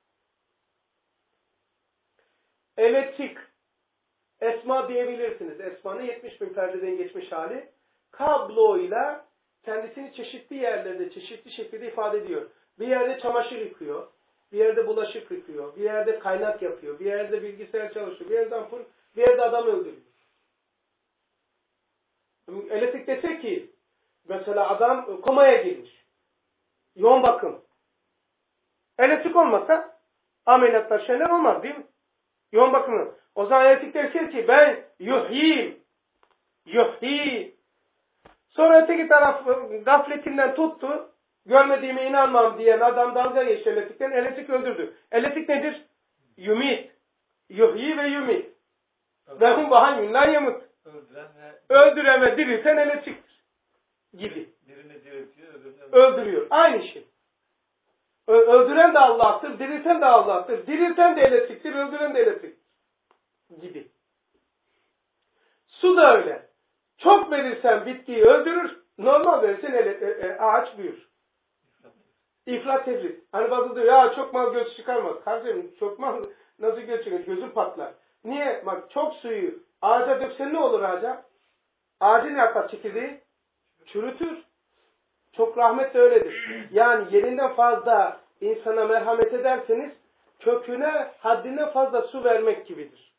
Elektrik, esma diyebilirsiniz. Esmanın yetmiş bin perdeden geçmiş hali. Kabloyla kendisini çeşitli yerlerde, çeşitli şekilde ifade ediyor. Bir yerde çamaşır yıkıyor, bir yerde bulaşık yıkıyor, bir yerde kaynak yapıyor, bir yerde bilgisayar çalışıyor, bir yerde ampul, bir yerde adam öldürüyor. Elektrik dese ki, mesela adam komaya girmiş, yoğun bakım. Elektrik olmasa ameliyatlar şeyler olmaz değil mi? Yoğun bakımı. O zaman elektrik derken ki ben yuhyim, yuhyim. Sonra öteki taraf gafletinden tuttu, görmediğime inanmam diyen adam dalga geçti elektrikten, elektrik öldürdü. Elektrik nedir? Yumit. Yuhyi ve yumit. Ve hum vahan yunlar yamut. Öldüren ve dirilten elektriktir. Gibi. Birini diriltiyor, öldürüyor. Aynı şey. Öldüren de Allah'tır, dirilten de Allah'tır. Dirilten de elektriktir, öldüren de elektriktir. Gibi. Su da öyle. Çok verirsen bitkiyi öldürür, normal verirsen e, e, ağaç büyür. İflat tefrit. Hani bazı diyor ya çok mal göz çıkarmaz. Kardeşim çok mal nasıl göz çıkar? Gözün patlar. Niye? Bak çok suyu ağaca döksen ne olur ağaca? Ağacı ne yapar çekirdeği? Çürütür. Çok rahmet de öyledir. Yani yerinden fazla insana merhamet ederseniz köküne haddinden fazla su vermek gibidir.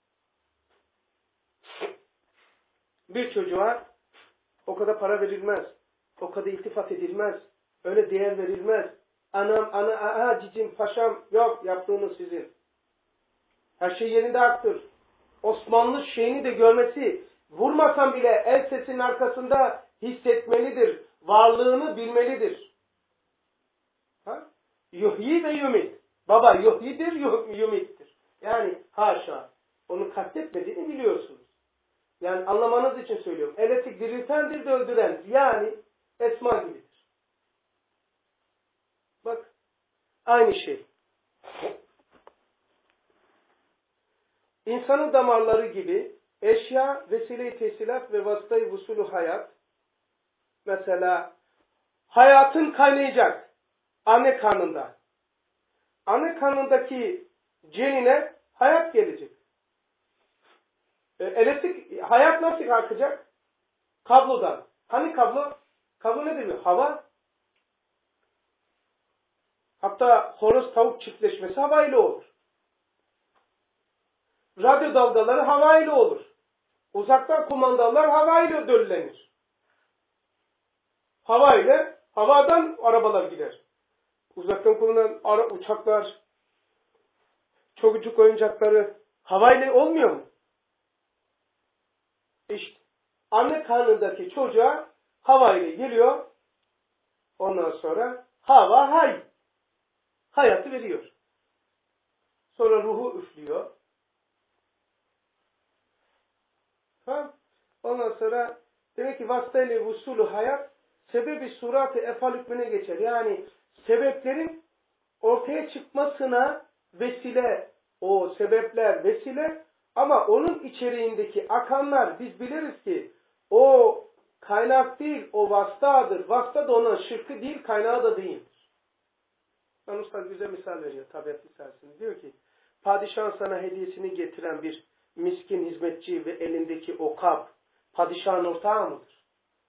Bir çocuğa o kadar para verilmez. O kadar iltifat edilmez. Öyle değer verilmez. Anam, ana, aha cicim, paşam yok yaptığınız sizin. Her şey yerinde aktır. Osmanlı şeyini de görmesi, Vurmasan bile el sesinin arkasında hissetmelidir. Varlığını bilmelidir. Ha? Yuhyi ve yumit. Baba yuhyidir, yumittir. Yani haşa. Onu kastetmediğini biliyorsunuz. Yani anlamanız için söylüyorum. Elektrik diriltendir de öldüren. Yani esma gibidir. Bak. Aynı şey. İnsanın damarları gibi eşya, vesile-i tesilat ve vasıta-i vusulü hayat. Mesela hayatın kaynayacak anne karnında. Anne karnındaki cenine hayat gelecek. E, elektrik, hayat nasıl akacak? Kablodan. Hani kablo? Kablo ne demek? Hava. Hatta horoz tavuk çiftleşmesi havayla olur. Radyo dalgaları havayla olur. Uzaktan kumandalar havayla döllenir. Havayla, havadan arabalar gider. Uzaktan kullanan ara, uçaklar, çocuk oyuncakları havayla olmuyor mu? İşte anne karnındaki çocuğa havayla geliyor. Ondan sonra hava hay. Hayatı veriyor. Sonra ruhu üflüyor. Ha? Ondan sonra demek ki vasıtayla vusulü hayat sebebi surat-ı efal hükmüne geçer. Yani sebeplerin ortaya çıkmasına vesile, o sebepler vesile ama onun içeriğindeki akanlar biz biliriz ki o kaynak değil, o vasıtadır. Vasıta da onun şirkı değil, kaynağı da değildir. Ben usta güzel misal veriyor tabiat misalsini. Diyor ki padişahın sana hediyesini getiren bir miskin hizmetçi ve elindeki o kap padişahın ortağı mıdır?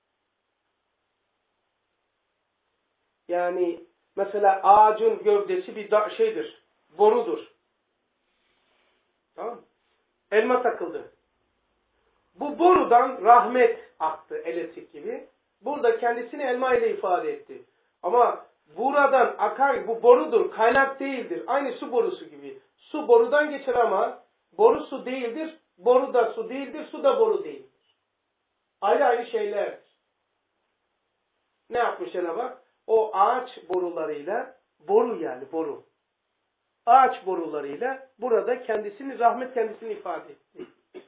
Yani mesela ağacın gövdesi bir da şeydir, borudur. Tamam mı? Elma takıldı. Bu borudan rahmet aktı elektrik gibi. Burada kendisini elma ile ifade etti. Ama buradan akar, bu borudur, kaynak değildir. Aynı su borusu gibi. Su borudan geçer ama boru su değildir, boru da su değildir, su da boru değildir. Ayrı ayrı şeylerdir. Ne yapmış Cenab-ı Hak? O ağaç borularıyla, boru yani boru. Ağaç borularıyla burada kendisini, rahmet kendisini ifade etti.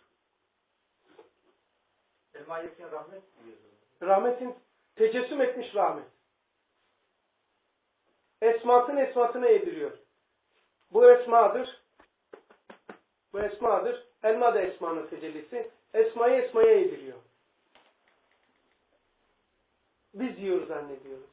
Elma yerken rahmet diyoruz. Rahmetin tecessüm etmiş rahmet. Esmasın esmasına yediriyor. Bu esmadır. Bu esmadır. Elma da esmanın tecellisi. Esmayı esmaya yediriyor. Biz yiyoruz zannediyoruz.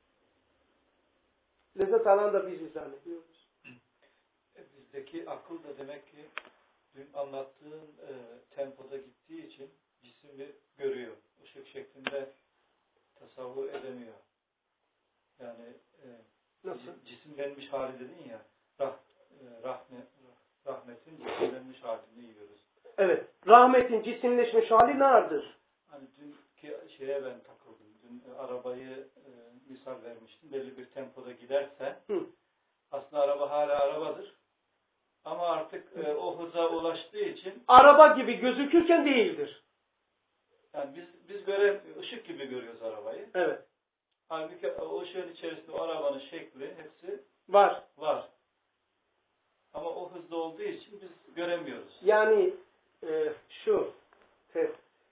Lezzet alan da bizi zannediyoruz. Bizdeki akıl da demek ki dün anlattığın e, tempoda gittiği için cismi görüyor. Işık şeklinde tasavvur edemiyor. Yani e, nasıl? Cisimlenmiş hali dedin ya, rah, e, rahmet, rahmetin cisimlenmiş halini yiyoruz. Evet. Rahmetin cisimleşmiş hali nardır. Hani dünkü şeye ben takıldım. Dün arabayı e, misal vermiştim. Belli bir tempoda giderse Hı. aslında araba hala arabadır. Ama artık e, o hıza ulaştığı için araba gibi gözükürken değildir. Yani biz biz göre ışık gibi görüyoruz arabayı. Evet. Halbuki o ışığın içerisinde o arabanın şekli hepsi var. Var. Ama o hızlı olduğu için biz göremiyoruz. Yani e, şu te,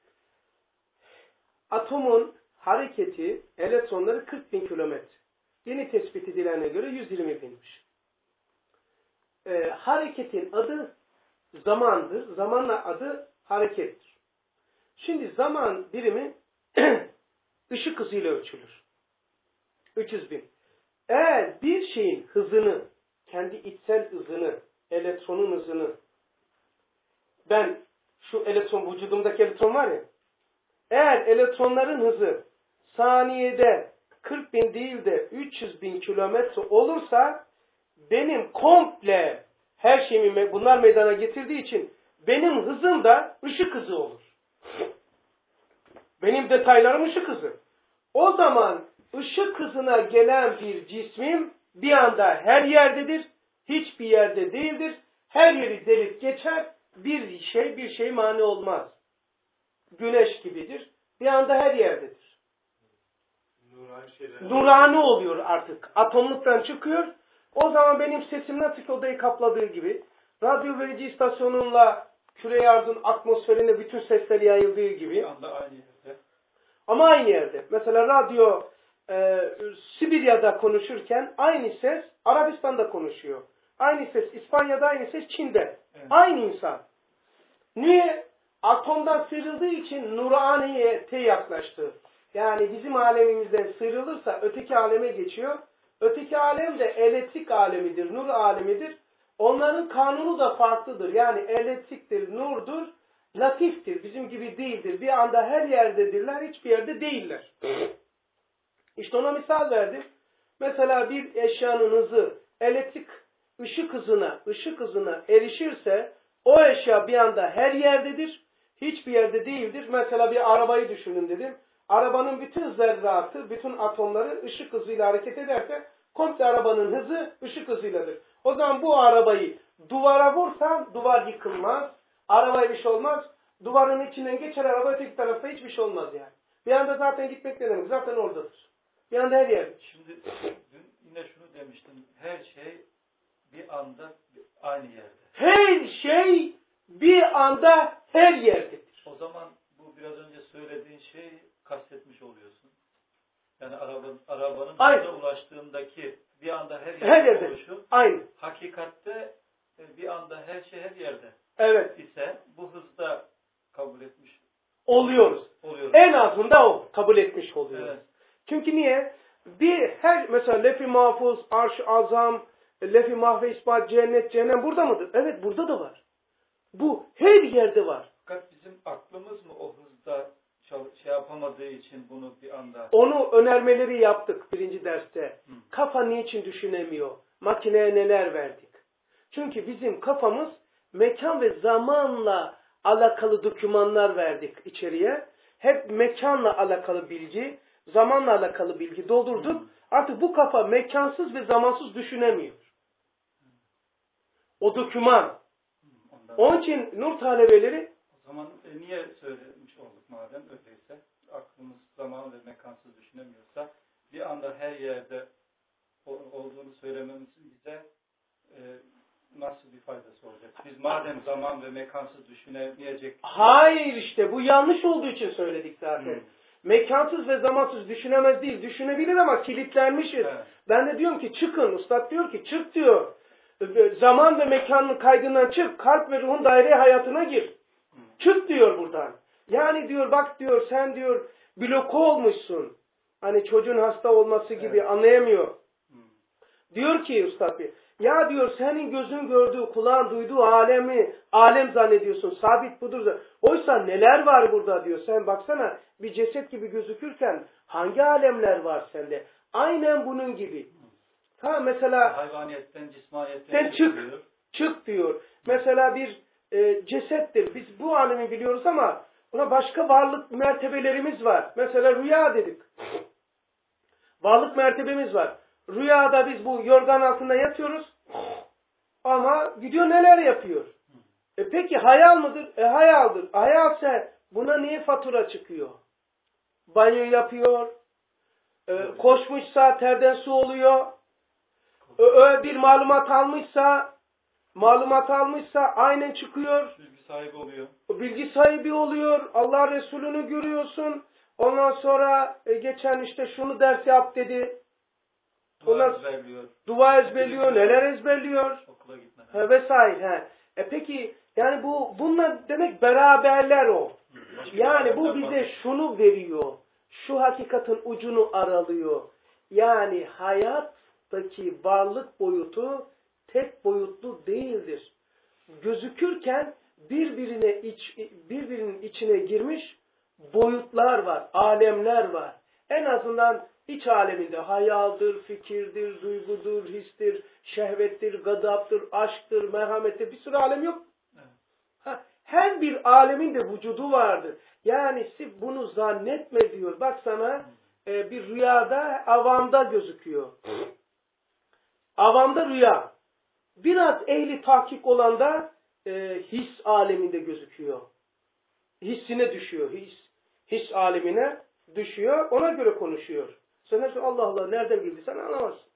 atomun hareketi elektronları kırk bin kilometre. Yeni tespit edilene göre yüz yirmi binmiş. E, hareketin adı zamandır. Zamanla adı harekettir. Şimdi zaman birimi ışık hızıyla ölçülür. üç yüz bin. Eğer bir şeyin hızını, kendi içsel hızını, elektronun hızını, ben şu elektron, vücudumdaki elektron var ya, eğer elektronların hızı saniyede kırk bin değil de üç yüz bin kilometre olursa, benim komple her şeyimi bunlar meydana getirdiği için benim hızım da ışık hızı olur. Benim detaylarım ışık hızı. O zaman ışık hızına gelen bir cismim bir anda her yerdedir, hiçbir yerde değildir. Her yeri delip geçer, bir şey bir şey mani olmaz. güneş gibidir. Bir anda her yerdedir. Nurani oluyor artık. Atomluktan çıkıyor. O zaman benim sesim nasıl odayı kapladığı gibi radyo verici istasyonunla küre arzın atmosferine bütün sesler yayıldığı gibi. Bir anda aynı yerde. Ama aynı yerde. Mesela radyo e, Sibirya'da konuşurken aynı ses Arabistan'da konuşuyor. Aynı ses İspanya'da, aynı ses Çin'de. Evet. Aynı insan. Niye? Atomdan sıyrıldığı için nuraniyete yaklaştı. Yani bizim alemimizden sıyrılırsa öteki aleme geçiyor. Öteki alem de elektrik alemidir, nur alemidir. Onların kanunu da farklıdır. Yani elektriktir, nurdur, latiftir. Bizim gibi değildir. Bir anda her yerdedirler, hiçbir yerde değiller. İşte ona misal verdim. Mesela bir eşyanın hızı elektrik ışık hızına, ışık hızına erişirse o eşya bir anda her yerdedir, hiçbir yerde değildir. Mesela bir arabayı düşünün dedim. Arabanın bütün zerratı, bütün atomları ışık hızıyla hareket ederse komple arabanın hızı ışık hızıyladır. O zaman bu arabayı duvara vursam duvar yıkılmaz, arabaya bir şey olmaz. Duvarın içinden geçer araba, öteki tarafta hiçbir şey olmaz yani. Bir anda zaten gitmek ne demek? Zaten oradadır. Bir anda her yer. Şimdi dün yine şunu demiştim. Her şey bir anda aynı yerde. Her şey bir anda her yerdedir. O zaman bu biraz önce söylediğin şeyi kastetmiş oluyorsun. Yani arabanın, arabanın hızla ulaştığındaki bir anda her yerde, her yerde oluşu. Aynı. Hakikatte bir anda her şey her yerde. Evet. ise bu hızda kabul etmiş oluyoruz. oluyoruz. En azında o kabul etmiş oluyoruz. Evet. Çünkü niye? Bir her mesela lef-i mahfuz, arş-ı azam, lef-i mahve ispat, cennet, cehennem burada mıdır? Evet, burada da var. Bu her yerde var. Fakat bizim aklımız mı o hızda şey yapamadığı için bunu bir anda... Onu önermeleri yaptık birinci derste. Hı. Kafa niçin düşünemiyor? Makineye neler verdik? Çünkü bizim kafamız mekan ve zamanla alakalı dokümanlar verdik içeriye. Hep mekanla alakalı bilgi, zamanla alakalı bilgi doldurduk. Hı. Artık bu kafa mekansız ve zamansız düşünemiyor. O doküman. Ondan Onun için nur talebeleri... O zaman e, niye söylemiş olduk madem öyleyse? Aklımız zaman ve mekansız düşünemiyorsa bir anda her yerde olduğunu söylememizin bize e, nasıl bir faydası olacak? Biz madem zaman ve mekansız düşünemeyecek... Hayır işte bu yanlış olduğu için söyledik zaten. Hmm. Mekansız ve zamansız düşünemez değil. Düşünebilir ama kilitlenmişiz. Evet. Ben de diyorum ki çıkın. Üstad diyor ki çık diyor. Zaman ve mekanın kaydından çık. Kalp ve ruhun daire hayatına gir. Hmm. Çık diyor buradan. Yani diyor bak diyor sen diyor bloke olmuşsun. Hani çocuğun hasta olması gibi evet. Anlayamıyor. Hmm. Diyor ki Üstad Bey. Ya diyor senin gözün gördüğü, kulağın duyduğu alemi alem zannediyorsun. Sabit budur. Oysa neler var burada diyor. Sen baksana bir ceset gibi gözükürken hangi alemler var sende? Aynen bunun gibi. Ha mesela hayvaniyetten, cismaniyetten sen çık, diyor. çık diyor. Mesela bir e, cesettir. Biz bu alemi biliyoruz ama buna başka varlık mertebelerimiz var. Mesela rüya dedik. Varlık mertebemiz var. Rüyada biz bu yorgan altında yatıyoruz ama gidiyor neler yapıyor. E peki hayal mıdır? E hayaldir. Hayalse buna niye fatura çıkıyor? Banyo yapıyor, e, koşmuşsa terden su oluyor, e, bir malumat almışsa, malumat almışsa aynen çıkıyor. Bilgi sahibi oluyor. Bilgi sahibi oluyor. Allah Resulü'nü görüyorsun. Ondan sonra e, geçen işte şunu ders yap dedi. Dua Onlar, ezberliyor. Dua ezberliyor, neler ezberliyor. Okula gitmeden. He, vesaire. He. E peki yani bu bunlar demek beraberler o. Başka yani bu bize var. Şunu veriyor. Şu hakikatin ucunu aralıyor. Yani hayattaki varlık boyutu tek boyutlu değildir. Gözükürken birbirine iç, birbirinin içine girmiş boyutlar var, alemler var. En azından İç aleminde hayaldir, fikirdir, duygudur, histir, şehvettir, gadaptır, aşktır, merhamettir. Bir sürü alem yok. Evet. Ha, her bir alemin de vücudu vardır. Yani siz bunu zannetme diyor. Bak sana e, bir rüyada avamda gözüküyor. Avamda rüya. Biraz ehli tahkik olan da e, his aleminde gözüküyor. hissine düşüyor. His, his alimine düşüyor. Ona göre konuşuyor. Sen de Allah Allah nereden bildiysen anlamazsın.